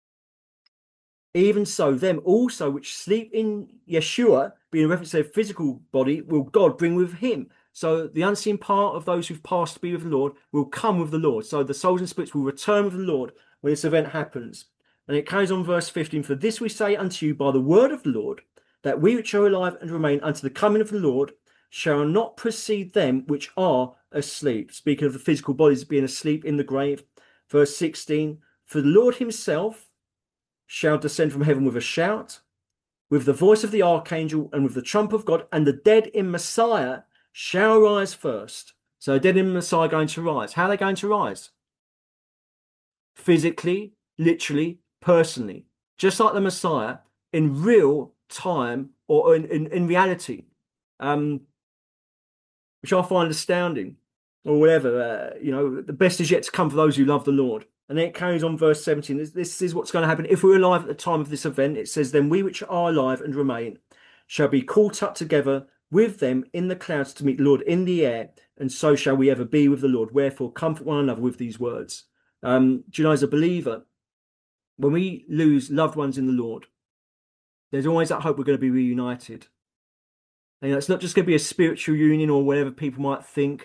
Even so, them also which sleep in Yeshua, being a reference to their physical body, will God bring with him. So the unseen part of those who've passed to be with the Lord will come with the Lord. So the souls and spirits will return with the Lord when this event happens. And it carries on verse fifteen. For this we say unto you by the word of the Lord, that we which are alive and remain unto the coming of the Lord shall not precede them which are asleep. Speaking of the physical bodies being asleep in the grave. Verse sixteen. For the Lord himself shall descend from heaven with a shout, with the voice of the archangel, and with the trump of God, and the dead in Messiah shall rise first. So dead in Messiah are going to rise. How are they going to rise? Physically, literally, personally. Just like the Messiah, in real time or in, in, in reality. Um, which I find astounding. Or whatever. Uh, you know, the best is yet to come for those who love the Lord. And then it carries on verse seventeen. This, this is what's going to happen. If we're alive at the time of this event, it says, then we which are alive and remain shall be caught up together with them in the clouds to meet the Lord in the air, and so shall we ever be with the Lord. Wherefore, comfort one another with these words. Um, do you know, as a believer, when we lose loved ones in the Lord, there's always that hope we're going to be reunited. And, you know, it's not just going to be a spiritual union or whatever people might think.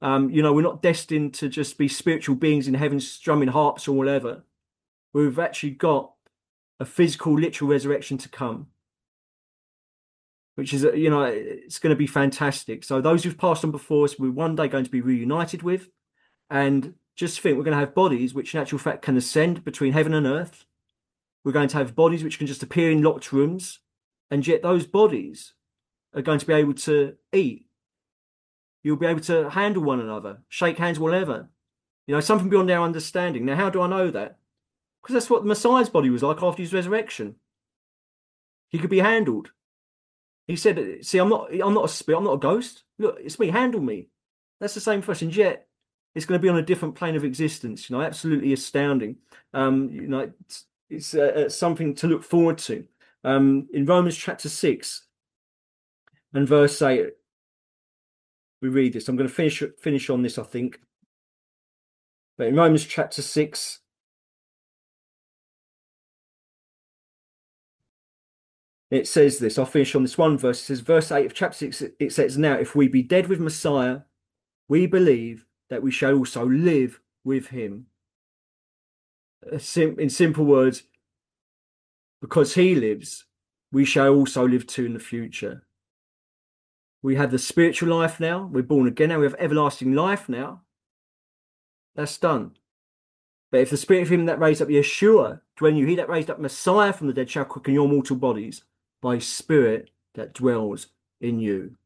Um, you know, we're not destined to just be spiritual beings in heaven strumming harps or whatever. We've actually got a physical, literal resurrection to come, which is, you know, it's going to be fantastic. So those who've passed on before us, we're one day going to be reunited with. And just think, we're going to have bodies which, in actual fact, can ascend between heaven and earth. We're going to have bodies which can just appear in locked rooms, and yet those bodies are going to be able to eat. You'll be able to handle one another, shake hands, whatever. You know, something beyond our understanding. Now, how do I know that? Because that's what the Messiah's body was like after his resurrection. He could be handled. He said, "See, I'm not, I'm not a spirit, I'm not a ghost. Look, it's me. Handle me." That's the same for us, and yet it's going to be on a different plane of existence. You know, absolutely astounding. Um, you know, it's, it's uh, something to look forward to. Um, in Romans chapter six and verse eight, we read this. I'm going to finish finish on this, I think. But in Romans chapter six, it says this. I'll finish on this one verse. It says, verse eight of chapter six, it says, "Now, if we be dead with Messiah, we believe that we shall also live with him." In simple words, because he lives, we shall also live too in the future. We have the spiritual life now. We're born again now. We have everlasting life now. That's done. But if the spirit of him that raised up Yeshua dwell in you, he that raised up Messiah from the dead shall quicken your mortal bodies by his spirit that dwells in you.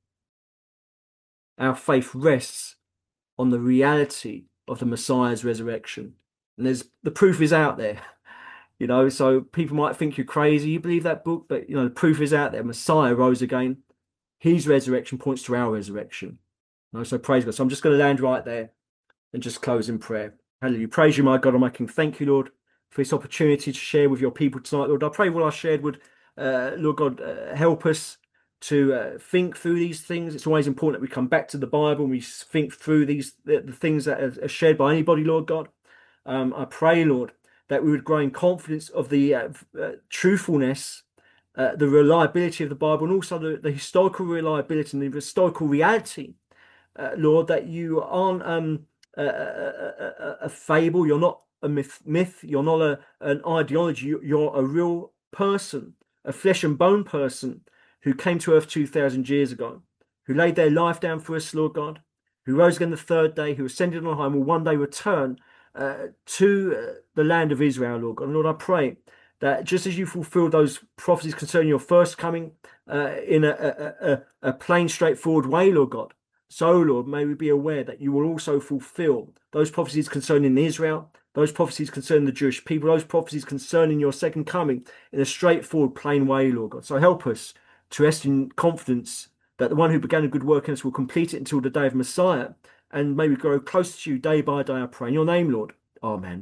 Our faith rests on the reality of the Messiah's resurrection. And there's the proof is out there. You know, so people might think you're crazy. You believe that book, but you know, the proof is out there. Messiah rose again. His resurrection points to our resurrection. You know, so praise God. So I'm just going to land right there and just close in prayer. Hallelujah. Praise you, my God and my King. Thank you, Lord, for this opportunity to share with your people tonight, Lord. I pray what I shared would, uh, Lord God, uh, help us to uh, think through these things. It's always important that we come back to the Bible and we think through these the, the things that are, are shared by anybody, Lord God. Um, I pray, Lord, that we would grow in confidence of the uh, uh, truthfulness, uh, the reliability of the Bible, and also the, the historical reliability and the historical reality, uh, Lord, that you aren't um, a, a, a, a fable, you're not a myth, myth you're not a, an ideology, you're a real person, a flesh and bone person who came to earth two thousand years ago, who laid their life down for us, Lord God, who rose again the third day, who ascended on high and will one day return Uh, to uh, the land of Israel, Lord God. And Lord, I pray that just as you fulfilled those prophecies concerning your first coming uh, in a, a, a, a plain, straightforward way, Lord God, so, Lord, may we be aware that you will also fulfill those prophecies concerning Israel, those prophecies concerning the Jewish people, those prophecies concerning your second coming in a straightforward, plain way, Lord God. So help us to rest in confidence that the one who began a good work in us will complete it until the day of Messiah. And may we grow closer to you day by day, I pray. In your name, Lord. Amen.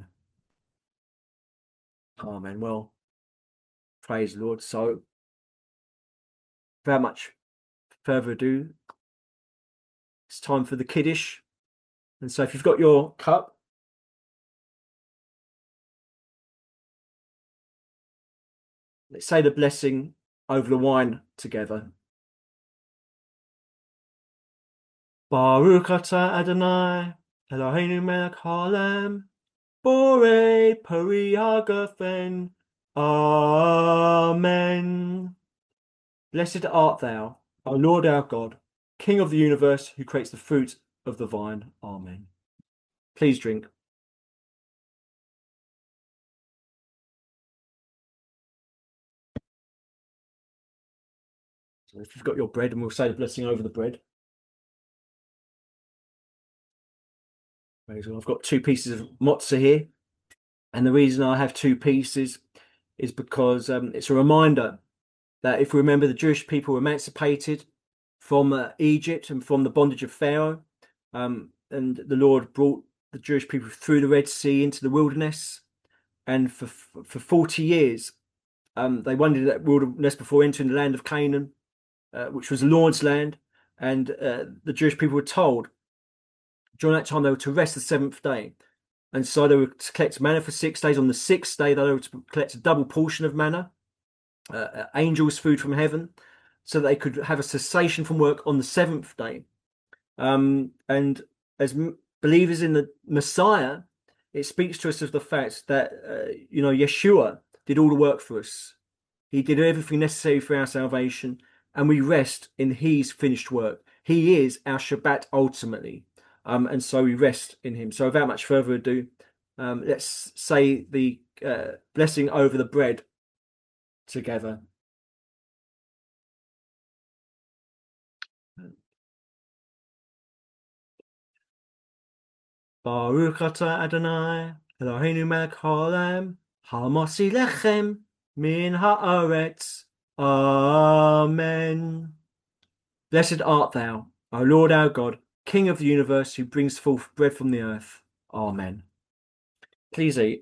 Amen. Well, praise the Lord. So, without much further ado, it's time for the Kiddush. And so if you've got your cup, let's say the blessing over the wine together. Baruch atah Adonai, Eloheinu melech haolam, borei pari hagafen. Amen. Blessed art thou, O Lord our God, King of the universe, who creates the fruit of the vine. Amen. Please drink. So if you've got your bread, and we'll say the blessing over the bread. I've got two pieces of matzah here. And the reason I have two pieces is because um, it's a reminder that if we remember, the Jewish people were emancipated from uh, Egypt and from the bondage of Pharaoh. Um, and the Lord brought the Jewish people through the Red Sea into the wilderness. And for for forty years, um, they wandered that wilderness before entering the land of Canaan, uh, which was the Lord's land. And uh, the Jewish people were told during that time they were to rest the seventh day. And so they were to collect manna for six days. On the sixth day, they were to collect a double portion of manna, uh, angels' food from heaven, so that they could have a cessation from work on the seventh day. Um, and as m- believers in the Messiah, it speaks to us of the fact that, uh, you know, Yeshua did all the work for us. He did everything necessary for our salvation, and we rest in his finished work. He is our Shabbat ultimately. Um, and so we rest in him. So without much further ado, um, let's say the uh, blessing over the bread together. Baruch atah Adonai, Eloheinu melech haolam, hamotzi lechem min haaretz. Amen. Blessed art thou, O Lord our God, King of the universe, who brings forth bread from the earth. Amen. Please eat.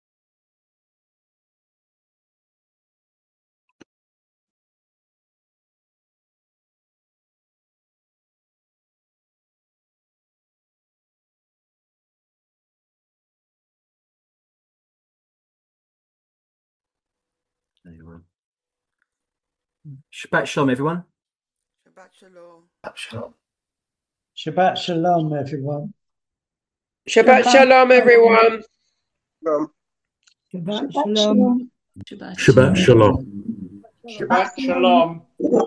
Shabbat shalom, everyone. Shabbat shalom. Shalom. Shabbat shalom, everyone. Shabbat shalom, everyone. Shabbat shalom. Shabbat shalom. Shabbat shalom.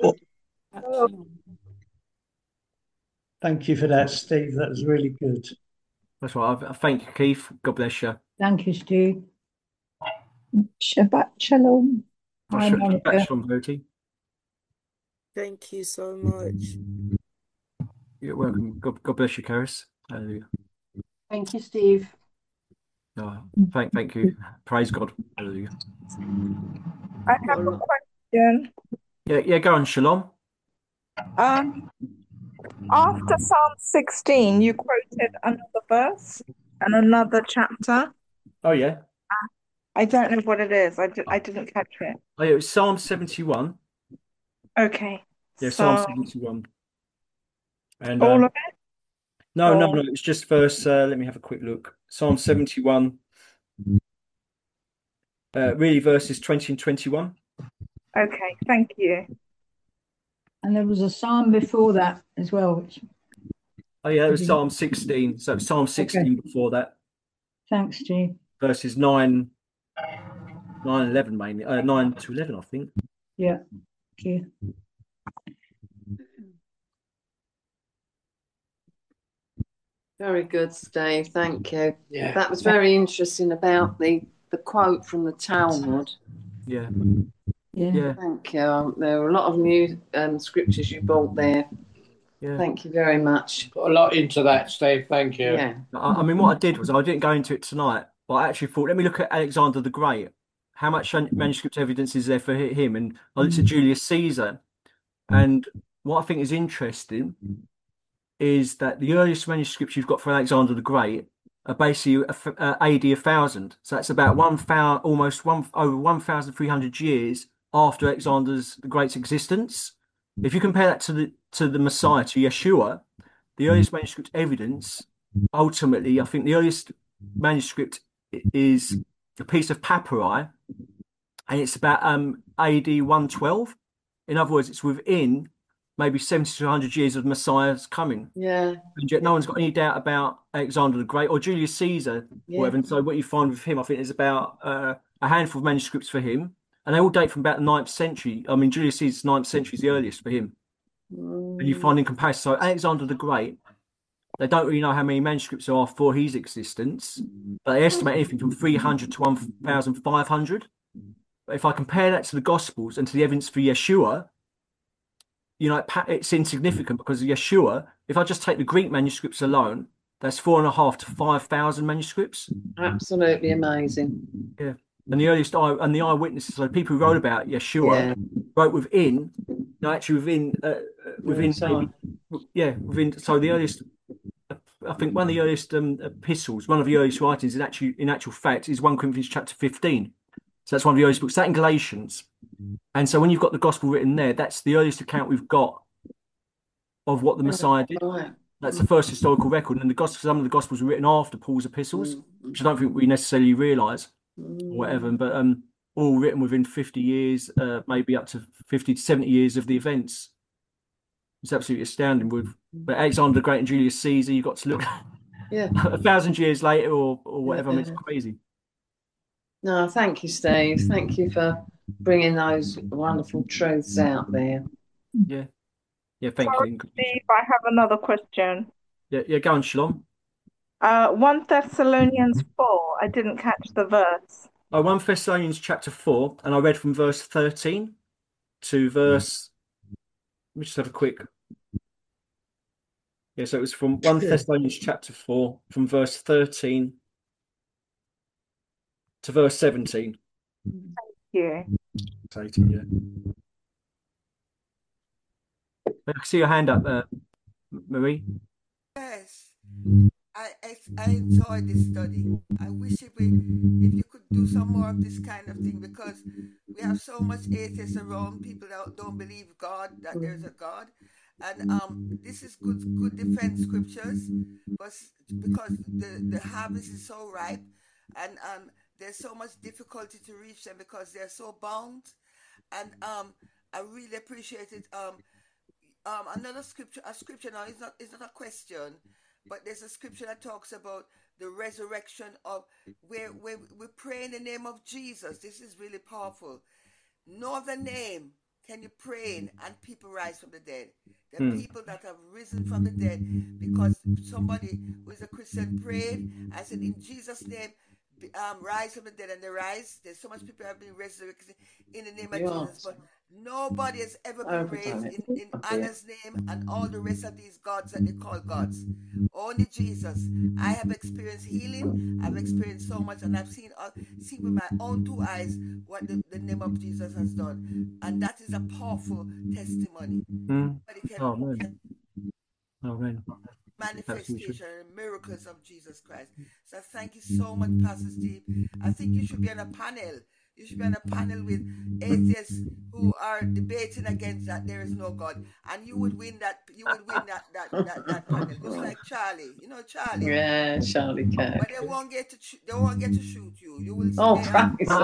Thank you for that, Steve. That was really good. That's right. I thank you, Keith. God bless you. Thank you, Steve. Shabbat shalom. Hi, Shabbat Monica. shalom, Verity. Thank you so much. You're welcome. God, God bless you, Karis. Hallelujah. Thank you, Steve. Oh, thank, thank you. Praise God. Hallelujah. I have a question. Yeah, yeah. Go on, Shalom. Um, after Psalm sixteen, you quoted another verse and another chapter. Oh yeah. I don't know what it is. I, di- I didn't catch it. Oh yeah. It was Psalm seventy-one. Okay. Yeah, So, Psalm seventy-one. And all um, of it? no, no, Or- no. It's just verse. Uh, let me have a quick look. Psalm seventy-one. Uh, really, verses twenty and twenty-one. Okay, thank you. And there was a psalm before that as well. Which... Oh yeah, it was Psalm sixteen. So Psalm sixteen Okay. before that. Thanks, Steve. Verses nine, nine, eleven mainly. Uh, nine to eleven, I think. Yeah. Thank you. Very good, Steve. Thank you. Yeah. That was very interesting about the, the quote from the Talmud. Yeah. Yeah. Yeah. Thank you. There were a lot of new um, scriptures you brought there. Yeah. Thank you very much. Got a lot into that, Steve. Thank you. Yeah. I, I mean, what I did was I didn't go into it tonight, but I actually thought, let me look at Alexander the Great. How much manuscript evidence is there for him? And I looked at Julius Caesar. And what I think is interesting is that the earliest manuscripts you've got for Alexander the Great are basically uh, A D one thousand. So that's about one thousand, almost one over one thousand three hundred years after Alexander's the Great's existence. If you compare that to the to the Messiah, to Yeshua, the earliest manuscript evidence, ultimately, I think the earliest manuscript is a piece of papyri, and it's about um, A D one twelve. In other words, it's within maybe seventy to one hundred years of Messiah's coming. Yeah. And yet no one's got any doubt about Alexander the Great or Julius Caesar, Yeah. whatever. And so what you find with him, I think, is about uh, a handful of manuscripts for him. And they all date from about the ninth century. I mean, Julius Caesar's ninth century is the earliest for him. Mm. And you find in comparison, so Alexander the Great, they don't really know how many manuscripts there are for his existence, but they estimate anything from three hundred to one thousand five hundred. But if I compare that to the Gospels and to the evidence for Yeshua, you know, it's insignificant because Yeshua, if I just take the Greek manuscripts alone, that's four and a half to five thousand manuscripts. Absolutely amazing. Yeah. And the earliest eye and the eyewitnesses, so people who wrote about Yeshua, Yeah. wrote within, no, actually within, uh, within, maybe, yeah, within. So the earliest, I think, one of the earliest um, epistles, one of the earliest writings, in actually, in actual fact, is First Corinthians chapter fifteen. So that's one of the earliest books. That in Galatians. And so when you've got the gospel written there, that's the earliest account we've got of what the Messiah did. Right. That's the first historical record. And the gospel, some of the gospels were written after Paul's epistles, Mm. which I don't think we necessarily realise Mm. or whatever, but um, all written within fifty years, uh, maybe up to fifty to seventy years of the events. It's absolutely astounding. With but Alexander the Great and Julius Caesar, you've got to look Yeah. a thousand years later or or whatever. I mean, it's Yeah. crazy. No, thank you, Steve. Thank you for bringing those wonderful truths out there. Yeah, yeah. Thank Sorry, you. Steve, I have another question. Yeah, yeah. Go on, Shalom. Uh, First Thessalonians four, I didn't catch the verse. Oh, First Thessalonians chapter four, and I read from verse thirteen to verse. Let me just have a quick. Yeah, so it was from First Thessalonians chapter four, from verse thirteen to verse seventeen. Yeah. eighteen, yeah. I can see your hand up, uh, Marie. Yes, I, I I enjoyed this study. I wish if we if you could do some more of this kind of thing, because we have so much atheists around, people that don't believe God, that there's a God, and um this is good good defense scriptures, but because the the harvest is so ripe, and um there's so much difficulty to reach them because they're so bound, and um I really appreciate it. Um, um another scripture, a scripture now is not is not a question, but there's a scripture that talks about the resurrection of where where we pray in the name of Jesus. This is really powerful. No other name can you pray in and people rise from the dead. The Hmm. people that have risen from the dead because somebody who is a Christian prayed and said, in Jesus' name, be- um, rise from the dead, and they rise. There's so much people have been resurrected in the name of Jesus, Yes. but nobody has ever been Over raised time. in, in Allah's name and all the rest of these gods that they call gods. Only Jesus. I have experienced healing. I've experienced so much, and I've seen uh, seen with my own two eyes what the, the name of Jesus has done, and that is a powerful testimony. Hmm. Nobody can, Oh man. can Oh man. manifestation and miracles of Jesus Christ. So thank you so much, Pastor Steve. I think you should be on a panel. You should be on a panel with atheists who are debating against that there is no God, and you would win that. You would win that that that, that panel, just like Charlie. You know Charlie. Yeah, Charlie Kirk. But they won't get to ch- they won't get to shoot you. You will Oh, stay on. praise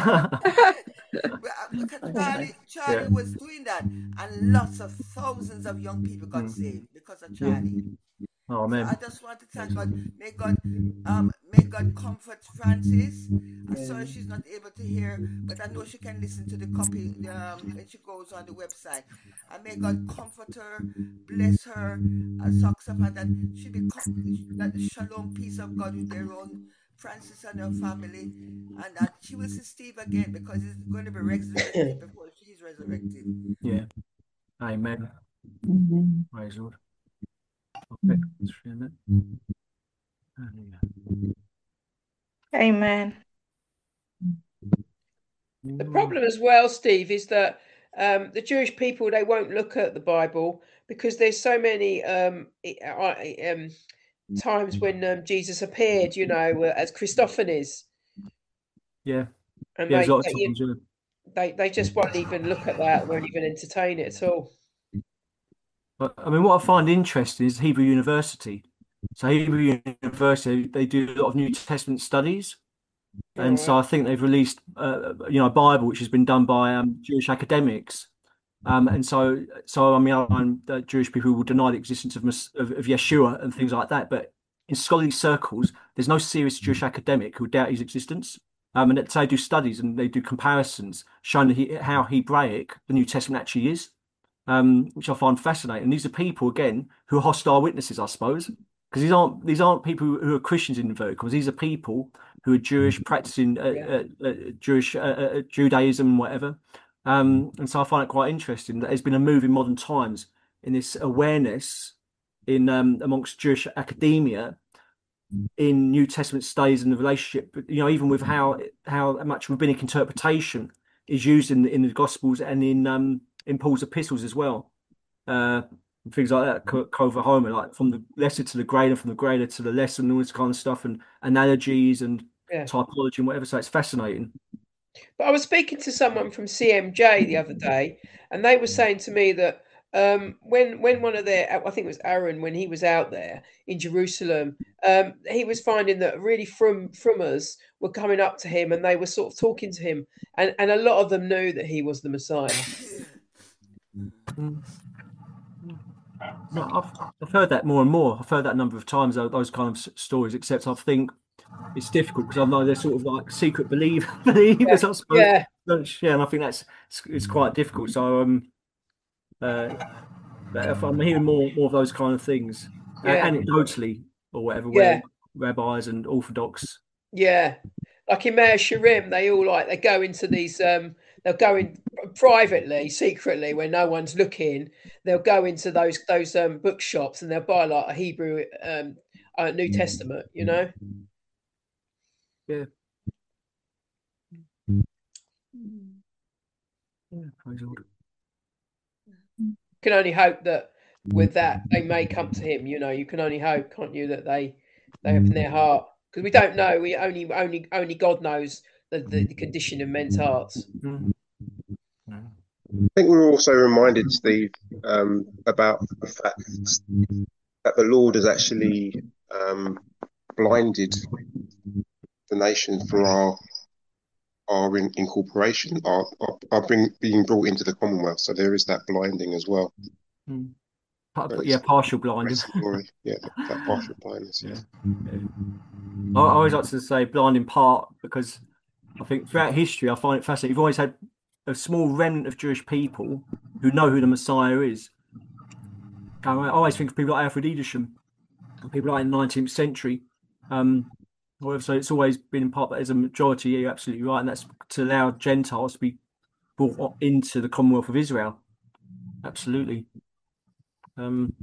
But, uh, because Charlie, Charlie Yeah. was doing that, and lots of thousands of young people got saved because of Charlie. Oh So man. I just want to thank God. May God, um, may God comfort Francis. I'm sorry she's not able to hear, but I know she can listen to the copy um, when she goes on the website. And may God comfort her, bless her, and socks of her, that she be com- that the shalom peace of God with their own Francis and her family, and that she will see Steve again, because he's going to be resurrected before she's resurrected. Yeah. Amen. Amen. Praise the Lord. Okay. Let's read that. Hallelujah. Amen. The problem as well, Steve, is that um, the Jewish people, they won't look at the Bible because there's so many um, i- uh, um, times when um, Jesus appeared, you know, uh, as Christophanies, Yeah. and Yeah, they, there's a lot of they, times, yeah. they they just won't even look at that, won't even entertain it at all. But I mean, what I find interesting is Hebrew University. So Hebrew University, they do a lot of New Testament studies, and so I think they've released, uh, you know, a Bible which has been done by um, Jewish academics. Um, and so, so I mean, I'm uh, Jewish people will deny the existence of, Mes- of of Yeshua and things like that. But in scholarly circles, there's no serious Jewish academic who would doubt his existence. Um, and so they do studies and they do comparisons showing that he, how Hebraic the New Testament actually is, um, which I find fascinating. And these are people again who are hostile witnesses, I suppose, because these aren't these aren't people who, who are Christians in inverted commas. These are people who are Jewish, practicing uh, Yeah. uh, uh, Jewish uh, uh, Judaism and whatever. Um, and so I find it quite interesting that there's been a move in modern times in this awareness in um, amongst Jewish academia in New Testament studies and the relationship, you know, even with how how much rabbinic interpretation is used in the, in the Gospels and in um, in Paul's epistles as well. Uh, things like that, co- Kova Homer, like from the lesser to the greater, from the greater to the lesser, and all this kind of stuff, and analogies and Yeah. typology and whatever. So it's fascinating. But I was speaking to someone from C M J the other day, and they were saying to me that um, when when one of their, I think it was Aaron, when he was out there in Jerusalem, um, he was finding that really from fromers were coming up to him and they were sort of talking to him, and, and a lot of them knew that he was the Messiah. Mm. No, I've, I've heard that more and more. I've heard that a number of times, tho- those kind of s- stories, except I think it's difficult because I know they're sort of like secret believe, believers, I suppose. Yeah. Don't- Yeah, and I think that's it's, it's quite difficult. So um, uh, but if I'm hearing more more of those kind of things, uh, Yeah. anecdotally or whatever, Yeah. where rabbis and Orthodox. Yeah, like in Mea Shearim, they all like they go into these. Um, they'll go in privately, secretly, when no one's looking. They'll go into those those um bookshops and they'll buy like a Hebrew um uh, New Testament. You know. Yeah. Yeah, praise the Lord. Can only hope that with that they may come to Him. You know, you can only hope, can't you, that they they open their heart, because we don't know. We only only only God knows the, the, the condition of men's hearts. Mm. I think we're also reminded, Steve, um, about the fact that the Lord has actually um, blinded the nations for our our in, incorporation, our, our, our bring, being brought into the Commonwealth. So there is that blinding as well. Mm. Pa- So yeah, it's partial blinding. grace and glory. Yeah, that, that partial blindness. Yeah. Yeah. Yeah. I, I always like to say blind in part because I think throughout history I find it fascinating. You've always had a small remnant of Jewish people who know who the Messiah is. I always think of people like Alfred Edisham, people like in the nineteenth century. Um, so it's always been in part, but as a majority, you're absolutely right, and that's to allow Gentiles to be brought into the Commonwealth of Israel. Absolutely. Um,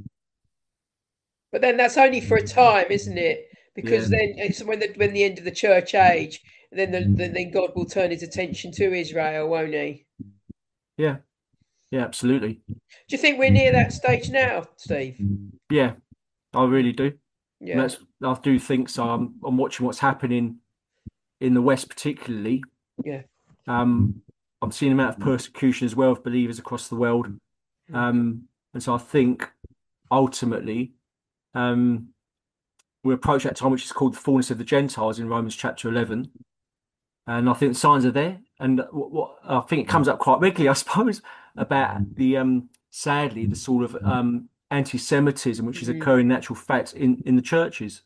But then that's only for a time, isn't it? Because Yeah. then it's when the when the end of the church age, then the, then then God will turn His attention to Israel, won't He? yeah, yeah, absolutely. Do you think we're near that stage now, Steve? Yeah, I really do. And Yeah. that's, I do think so. I'm, I'm watching what's happening in the West, particularly. Yeah. Um, I'm seeing the amount of persecution as well of believers across the world. Um, and so I think ultimately um, we approach that time which is called the fullness of the Gentiles in Romans chapter eleven. And I think the signs are there. And what, what I think it comes up quite regularly, I suppose, about the um, sadly the sort of um, anti-Semitism which is Mhm. occurring natural fact in, in the churches.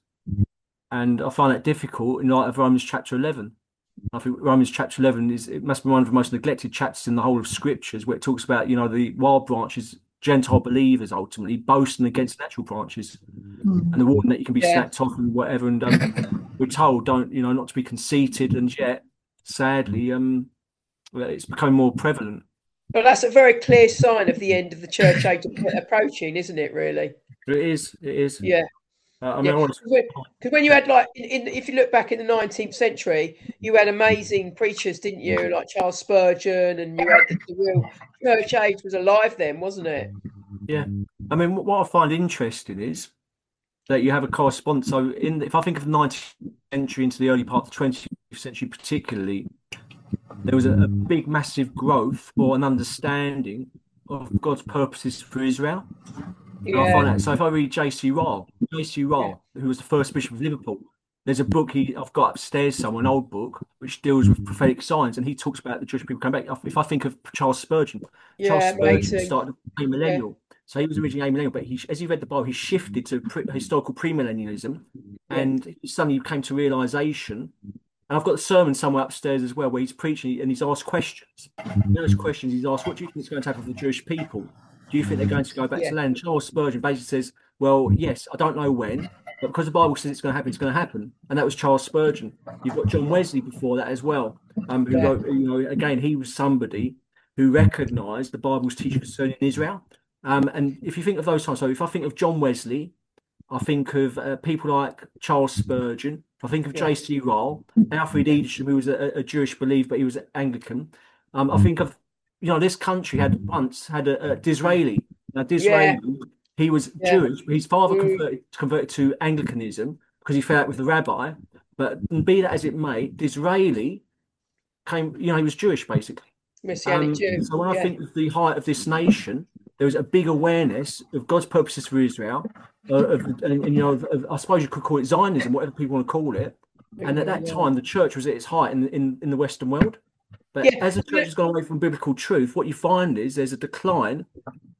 And I find that difficult in light of Romans chapter eleven. I think Romans chapter eleven is, it must be one of the most neglected chapters in the whole of scriptures, where it talks about, you know, the wild branches, Gentile believers ultimately boasting against natural branches and the warning that you can be Yeah. snapped off and whatever. And um, we're told, don't, you know, not to be conceited. And yet, sadly, um, well, it's becoming more prevalent. Well, that's a very clear sign of the end of the church age approaching, isn't it? Really? It is, it is. Yeah. Uh, I mean, Yeah, I want to, because when, 'cause when you had like, in, in, if you look back in the nineteenth century, you had amazing preachers, didn't you? Like Charles Spurgeon, and you had the, the real church age was alive then, wasn't it? yeah. I mean, what I find interesting is that you have a correspondence. So, in if I think of the nineteenth century into the early part of the twentieth century, particularly, there was a, a big, massive growth or an understanding of God's purposes for Israel. And I find Yeah. that. So, if I read J C Ryle, J C Ryle, who was the first bishop of Liverpool, there's a book he I've got upstairs somewhere, an old book, which deals with prophetic signs, and he talks about the Jewish people coming back. If I think of Charles Spurgeon, Charles Yeah, Spurgeon amazing. started a millennial. So he was originally a millennial, but he, as he read the Bible, he shifted to pre, historical premillennialism, Yeah. and suddenly he came to realization. And I've got a sermon somewhere upstairs as well where he's preaching and he's asked questions. In those questions, he's asked, "What do you think is going to happen for the Jewish people? Do you think they're going to go back Yeah. to land?" Charles Spurgeon basically says, "Well, yes, I don't know when, but because the Bible says it's going to happen, it's going to happen." And that was Charles Spurgeon. You've got John Wesley before that as well, um, who Yeah. wrote, you know, again, he was somebody who recognised the Bible's teaching concerning Israel. Um, and if you think of those times, so if I think of John Wesley, I think of uh, people like Charles Spurgeon. I think of Yeah. J C Ryle, Alfred Edisham, who was a, a Jewish believer, but he was Anglican. Um, I think of, you know, this country had once had a, a Disraeli. Now, Disraeli, he was Yeah. Jewish, but his father Mm. converted, converted to Anglicanism because he fell out with the rabbi. But be that as it may, Disraeli came, you know, he was Jewish basically. Messianic Um, Jew. so when I Yeah. think of the height of this nation, there was a big awareness of God's purposes for Israel, uh, of, and, and you know, of, of, I suppose you could call it Zionism, whatever people want to call it. And at that Yeah. time, the church was at its height in in, in the Western world. But Yeah. as the church has gone away from biblical truth, what you find is there's a decline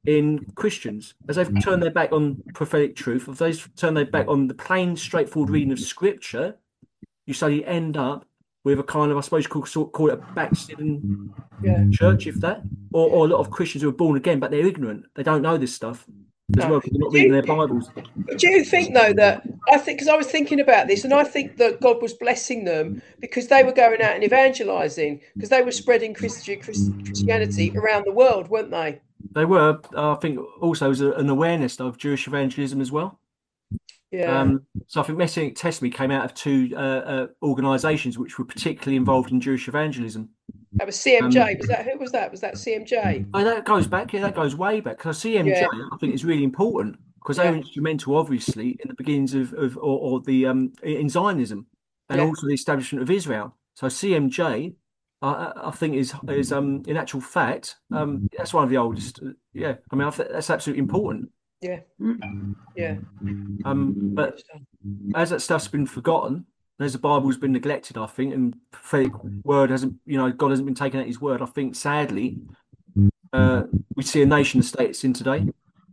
in Christians as they've turned their back on prophetic truth, as they've turned their back on the plain, straightforward reading of Scripture. You suddenly end up with a kind of, I suppose you could sort of call it a backslidden Yeah. church, if that, or, or a lot of Christians who are born again, but they're ignorant. They don't know this stuff as No. well, because they're not Do you- reading their Bibles. Do you think though that I think because I was thinking about this and I think that God was blessing them because they were going out and evangelizing because they were spreading Christi- Christ- Christianity around the world, weren't they? They were, I think, also as a, an awareness of Jewish evangelism as well. Yeah. Um, so I think Messianic Testimony came out of two uh, uh, organisations which were particularly involved in Jewish evangelism. That was C M J. Um, was that who was that? Was that C M J? Oh, that goes back. Yeah, that goes way back. Because C M J, Yeah. I think, is really important because they Yeah. were instrumental, obviously, in the beginnings of, of or, or the um in Zionism and Yeah. also the establishment of Israel. So C M J, I, I think, is is um in actual fact um that's one of the oldest. uh, Yeah, I mean, I think that's absolutely important. Yeah. Yeah. Um, but as that stuff's been forgotten, as the Bible's been neglected, I think, and prophetic word hasn't, you know, God hasn't been taken at His word. I think, sadly, uh, we see a nation state it's in today,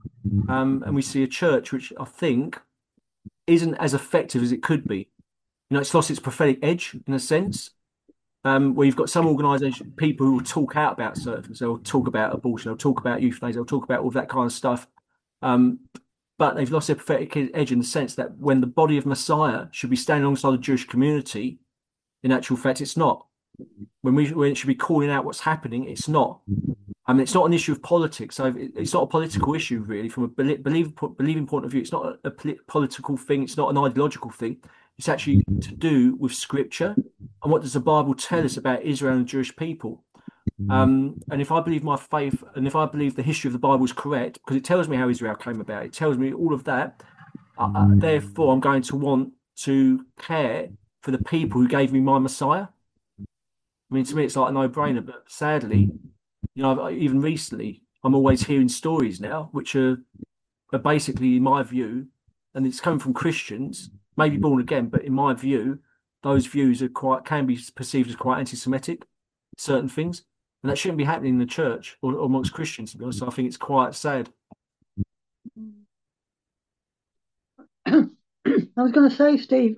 um, and we see a church which I think isn't as effective as it could be. You know, it's lost its prophetic edge in a sense. Um, where you've got some organisation people who will talk out about certain things. They'll talk about abortion, they'll talk about euthanasia, they'll talk about all that kind of stuff. Um, but they've lost their prophetic edge in the sense that when the body of Messiah should be standing alongside the Jewish community, in actual fact, it's not. When we when it should be calling out what's happening, it's not. I mean, it's not an issue of politics. So it- it's not a political issue, really, from a belie- believing believing point of view. It's not a, a poli- political thing. It's not an ideological thing. It's actually to do with Scripture and what does the Bible tell us about Israel and the Jewish people. Um, and if I believe my faith and if I believe the history of the Bible is correct, because it tells me how Israel came about, it tells me all of that. Uh, uh, therefore, I'm going to want to care for the people who gave me my Messiah. I mean, to me, it's like a no-brainer. But sadly, you know, I've, even recently, I'm always hearing stories now which are, are basically, in my view, and it's coming from Christians, maybe born again, but in my view, those views are quite can be perceived as quite anti-Semitic. Certain things. And that shouldn't be happening in the church or, or amongst Christians, to be honest. So I think it's quite sad. I was going to say, Steve,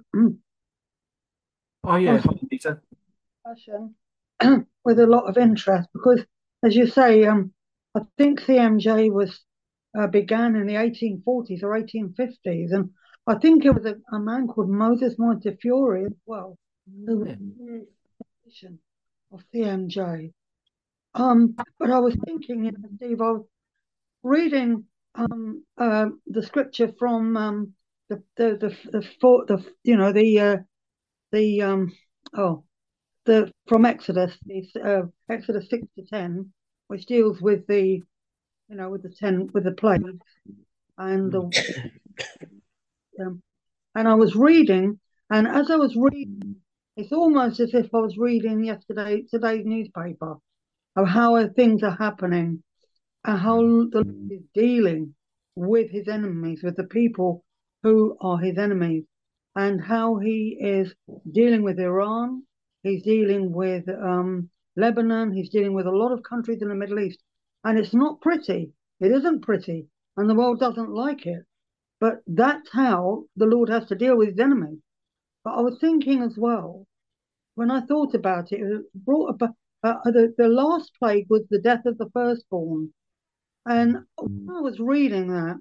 Oh, yeah. Awesome. Hi, Peter. discussion with a lot of interest because, as you say, um, I think C M J was uh, began in the eighteen forties or eighteen fifties, and I think it was a, a man called Moses Montefiore as well, who was the position of C M J. Um, but I was thinking, you know, Steve, I was reading um, uh, the scripture from um, the the the the, for, the you know the uh, the um oh the from Exodus, the uh, Exodus six to ten, which deals with the you know with the ten with the plagues and the um, and I was reading, and as I was reading, it's almost as if I was reading yesterday today's newspaper of how things are happening and how the Lord is dealing with his enemies, with the people who are his enemies, and how he is dealing with Iran, he's dealing with um, Lebanon, he's dealing with a lot of countries in the Middle East. And it's not pretty. It isn't pretty. And the world doesn't like it. But that's how the Lord has to deal with his enemies. But I was thinking as well, when I thought about it, it brought up uh, the, the last plague was the death of the firstborn. And when I was reading that,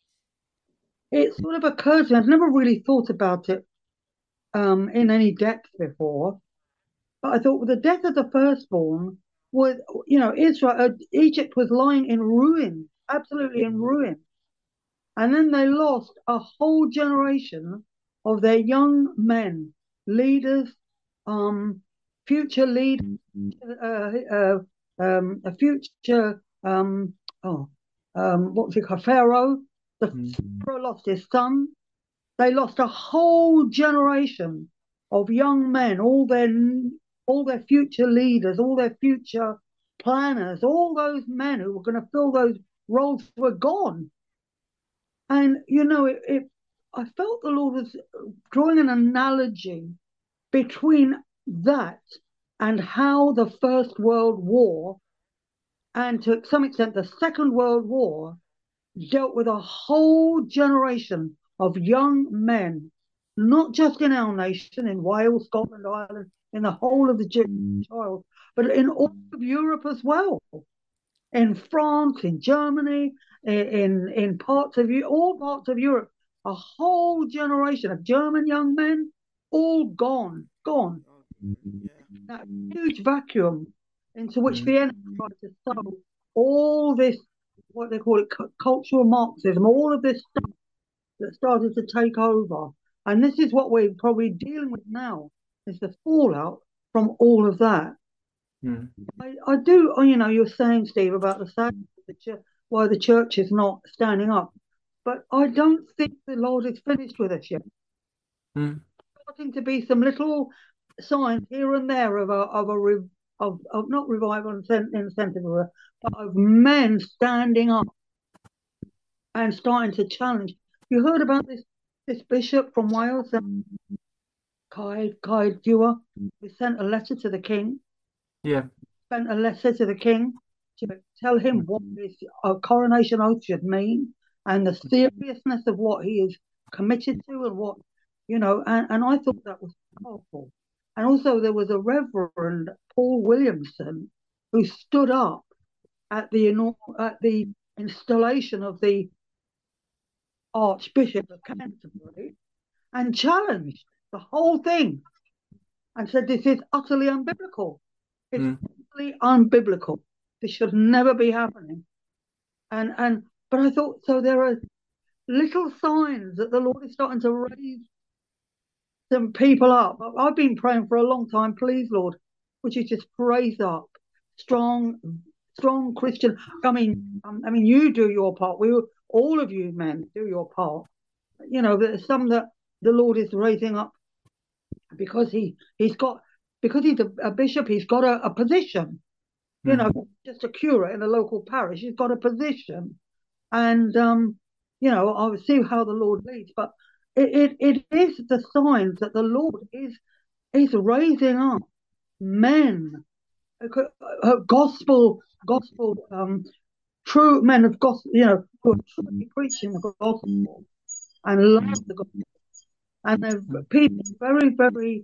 it sort of occurred to me, I've never really thought about it um, in any depth before, but I thought, well, the death of the firstborn was, you know, Israel, uh, Egypt was lying in ruin, absolutely in ruin. And then they lost a whole generation of their young men, leaders, um, future leaders, uh, uh, um, a future, um, oh, um, what was it called, Pharaoh. The mm. Pharaoh lost his son. They lost a whole generation of young men, all their all their future leaders, all their future planners, all those men who were going to fill those roles were gone. And, you know, it, it, I felt the Lord was drawing an analogy between that and how the First World War And to some extent, the Second World War dealt with a whole generation of young men, not just in our nation, in Wales, Scotland, Ireland, in the whole of the child, but in all of Europe as well, in France, in Germany, in in parts of all parts of Europe, a whole generation of German young men, all gone, gone. That huge vacuum into which the enemy tried to sow all this, what they call it, cultural Marxism, all of this stuff that started to take over. And this is what we're probably dealing with now, is the fallout from all of that. Mm. I, I do, you know, you're saying, Steve, about the sadness of the church, why the church is not standing up. But I don't think the Lord is finished with us yet. Mm. Starting to be some little signs here and there of a of a of, of not revival in the sense of a, but of men standing up and starting to challenge. You heard about this this bishop from Wales, um, Kai Kai Dewar, who sent a letter to the king. Yeah, sent a letter to the king to tell him what this uh, coronation oath should mean and the seriousness of what he is committed to and what, you know, and, and I thought that was powerful. And also there was a Reverend Paul Williamson who stood up at the at the installation of the Archbishop of Canterbury and challenged the whole thing and said this is utterly unbiblical. It's mm. utterly unbiblical. This should never be happening. And and but I thought, so there are little signs that the Lord is starting to raise some people up. I've been praying for a long time. Please, Lord, would you just raise up strong, strong Christian? I mean, um, I mean, you do your part. We all of you men do your part. You know, there's some that the Lord is raising up because he he's got because he's a, a bishop. He's got a, a position. You know, mm. just a curate in a local parish. He's got a position, and um, you know, I'll see how the Lord leads, but. It, it, it is the signs that the Lord is is raising up men, uh, gospel, gospel, um, true men of gospel, you know, who are truly preaching the gospel and love the gospel. And they're people very, very,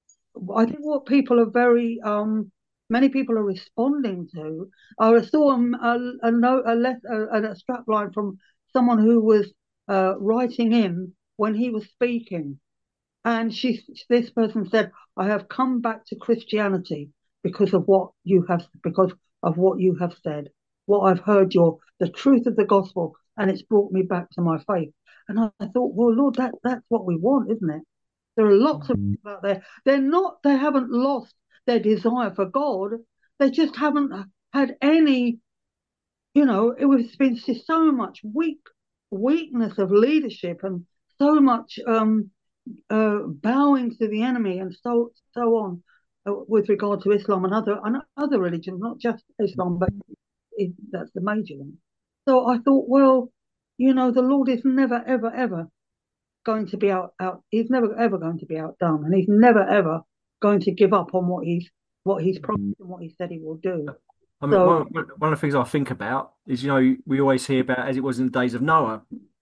I think what people are very, um, many people are responding to. I saw a, a, note, a, letter, a, a strap line from someone who was uh, writing in when he was speaking, and she, this person said, "I have come back to Christianity because of what you have, because of what you have said, what I've heard your the truth of the gospel, and it's brought me back to my faith." And I, I thought, well, Lord, that that's what we want, isn't it? There are lots of people out there. They're not, they haven't lost their desire for God. They just haven't had any, you know, it was been so much weak weakness of leadership and so much um, uh, bowing to the enemy and so so on uh, with regard to Islam and other and other religions, not just Islam, but it, that's the major one. So I thought, well, you know, the Lord is never, ever, ever going to be out, out. He's never, ever going to be outdone, and he's never, ever going to give up on what he's what he's promised and what he said he will do. I mean, so, one, one of the things I think about is, you know, we always hear about as it was in the days of Noah,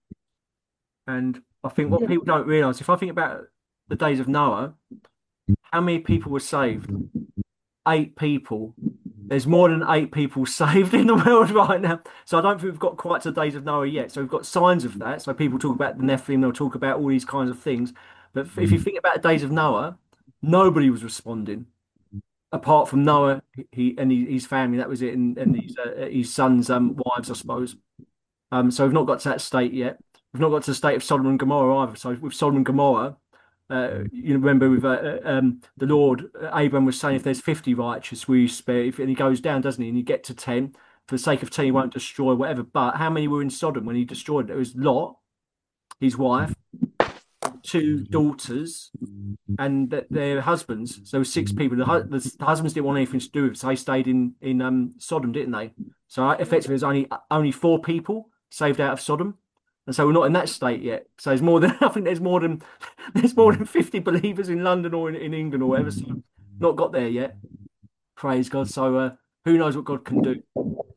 and I think what yeah. people don't realise, if I think about the days of Noah, how many people were saved? Eight people. There's more than eight people saved in the world right now. So I don't think we've got quite to the days of Noah yet. So we've got signs of that. So people talk about the Nephilim, they'll talk about all these kinds of things. But if you think about the days of Noah, nobody was responding. Apart from Noah, he and his family, that was it, and, and his, uh, his sons' um, wives, I suppose. Um, so we've not got to that state yet. We've not got to the state of Sodom and Gomorrah either. So with Sodom and Gomorrah, uh, you remember with uh, um, the Lord, Abraham was saying, if there's fifty righteous, will you spare? If, and he goes down, doesn't he? And you get to ten. For the sake of ten, he won't destroy whatever. But how many were in Sodom when he destroyed it? It was Lot, his wife, two daughters, and th- their husbands. So six people. The, hu- the, the husbands didn't want anything to do with it, so they stayed in in um, Sodom, didn't they? So effectively, there's only only four people saved out of Sodom. And so we're not in that state yet. So there's more than I think there's more than there's more than fifty believers in London or in, in England or whatever. So not got there yet. Praise God. So uh, who knows what God can do?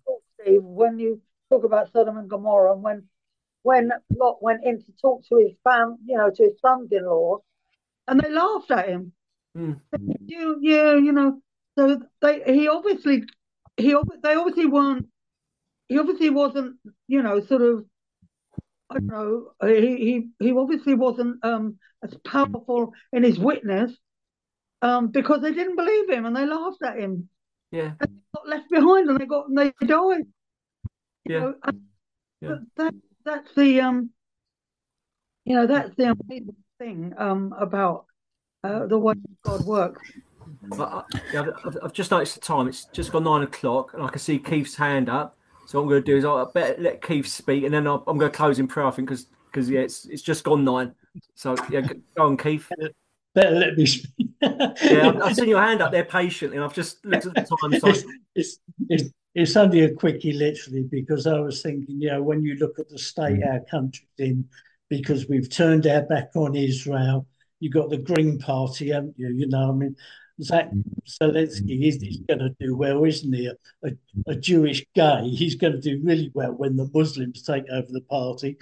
Steve, when you talk about Sodom and Gomorrah, and when when Lot went in to talk to his fam, you know, to his sons-in-law, and they laughed at him. Mm. You, yeah, you know. So they, he obviously, he, they obviously weren't. He obviously wasn't, you know, sort of. I don't know. He he he obviously wasn't um as powerful in his witness, um, because they didn't believe him and they laughed at him. Yeah. And they got left behind and they got and they died. You Yeah. know, and Yeah. that that's the um, you know, that's the amazing thing um about uh, the way God works. I, I, yeah, I've, I've just noticed the time. It's just gone nine o'clock, and I can see Keith's hand up. So what I'm going to do is I better let Keith speak, and then I'll, I'm going to close in prayer, I think, because because yeah, it's it's just gone nine. So yeah, go on, Keith. Better let me speak. Yeah, I've, I've seen your hand up there patiently, and I've just looked at the time. So it's, it's, it's, it's only a quickie, literally, because I was thinking, you know, when you look at the state our country's in, because we've turned our back on Israel, you've got the Green Party, haven't you? You know, I mean, Zach Zelensky, he's, he's going to do well, isn't he? A, a, a Jewish gay, he's going to do really well when the Muslims take over the party.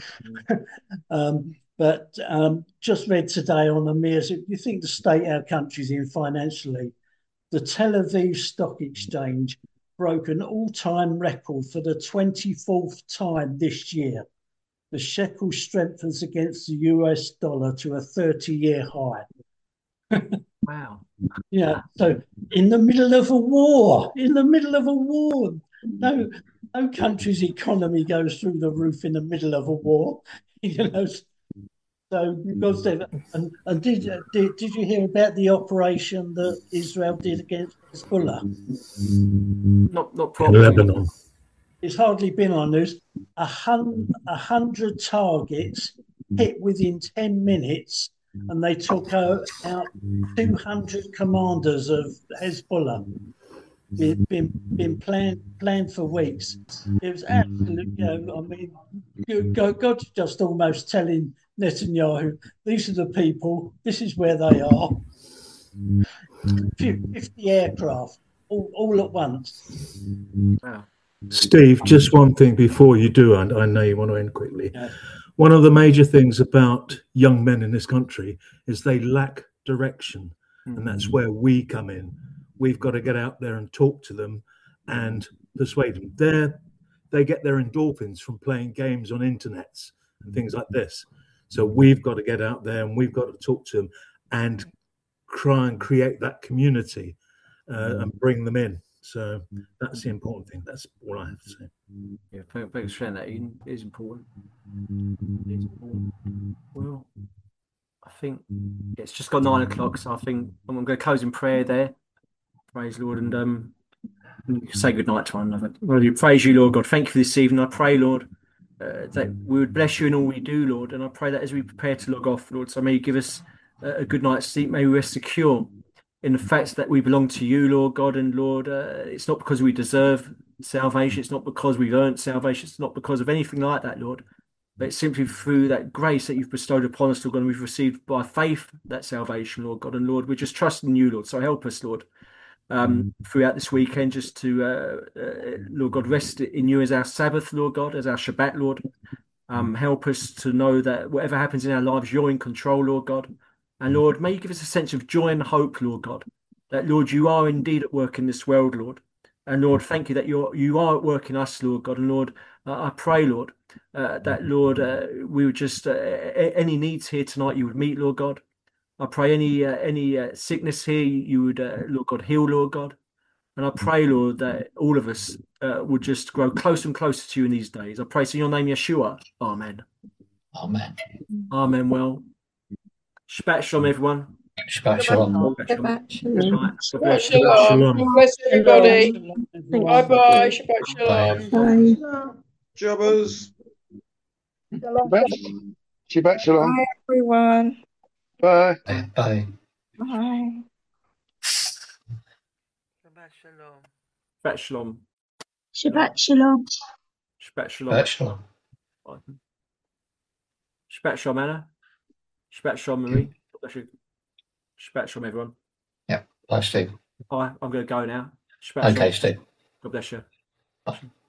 um, but um, just read today on the mirrors, if you think the state our country's in financially, the Tel Aviv Stock Exchange broke an all-time record for the twenty-fourth time this year. The shekel strengthens against the U S dollar to a thirty-year high. wow. Yeah, so in the middle of a war, in the middle of a war, no, no country's economy goes through the roof in the middle of a war, you know. So, because they and, and did, did did you hear about the operation that Israel did against Hezbollah? Not not In properly. Lebanon. It's hardly been on news. A hundred, a hundred targets hit within ten minutes, and they took out, out two hundred commanders of Hezbollah. Been, been been planned planned for weeks. It was absolutely, you know, I mean, God, God's just almost telling Netanyahu, these are the people, this is where they are. fifty aircraft, all, all at once. Wow. Steve, just one thing before you do, and I know you want to end quickly. Yeah. One of the major things about young men in this country is they lack direction, Mm. and that's where we come in. We've got to get out there and talk to them and persuade them. They're, they get their endorphins from playing games on internets and things like this. So we've got to get out there and we've got to talk to them and try and create that community uh, and bring them in. So that's the important thing. That's all I have to say. Yeah, thanks for sharing that, Eden. It is important. It is important. Well, I think it's just got nine o'clock, so I think I'm going to close in prayer there. Praise Lord, and um, say good night to one another. Well, we praise you, Lord God. Thank you for this evening. I pray, Lord, uh, that we would bless you in all we do, Lord. And I pray that as we prepare to log off, Lord, so may you give us a, a good night's sleep. May we rest secure in the fact that we belong to you, Lord God. And Lord, uh, it's not because we deserve salvation. It's not because we've earned salvation. It's not because of anything like that, Lord. But it's simply through that grace that you've bestowed upon us, Lord God, and we've received by faith that salvation, Lord God. And Lord, we're just trusting you, Lord. So help us, Lord, um, throughout this weekend, just to, uh, uh, Lord God, rest in you as our Sabbath, Lord God, as our Shabbat, Lord. Um, help us to know that whatever happens in our lives, you're in control, Lord God. And Lord, may you give us a sense of joy and hope, Lord God, that, Lord, you are indeed at work in this world, Lord. And Lord, thank you that you're, you are at work in us, Lord God. And Lord, uh, I pray, Lord, uh, that, Lord, uh, we would just, uh, any needs here tonight you would meet, Lord God. I pray any uh, any uh, sickness here you would, uh, Lord God, heal, Lord God. And I pray, Lord, that all of us uh, would just grow closer and closer to you in these days. I pray in your name, Yeshua. Amen. Amen. Amen. Well, Shabbat Shalom, everyone. Shabbat Shalom. Shabbat Shalom. Shabbat God shalom. bless Shabbat you. Shalom. God bless everybody. Bye Bye bye. Shabbat Shalom. Bye. Jobbers. Shabbat, Shabbat Shalom. Bye, everyone. Bye. Bye. Bye. Bye. Shabbat shalom. Shabbat Shalom. Shabbat shalom. Shabbat Shalom. Shabbat Shalom. Shabbat Shalom, Anna. Shabbat Shalom, Marie. God bless you. Shabbat Shalom, everyone. Yeah. Bye, Steve. Bye. I'm going to go now. Shabbat Okay, Shalom. Steve. God bless you. Bye.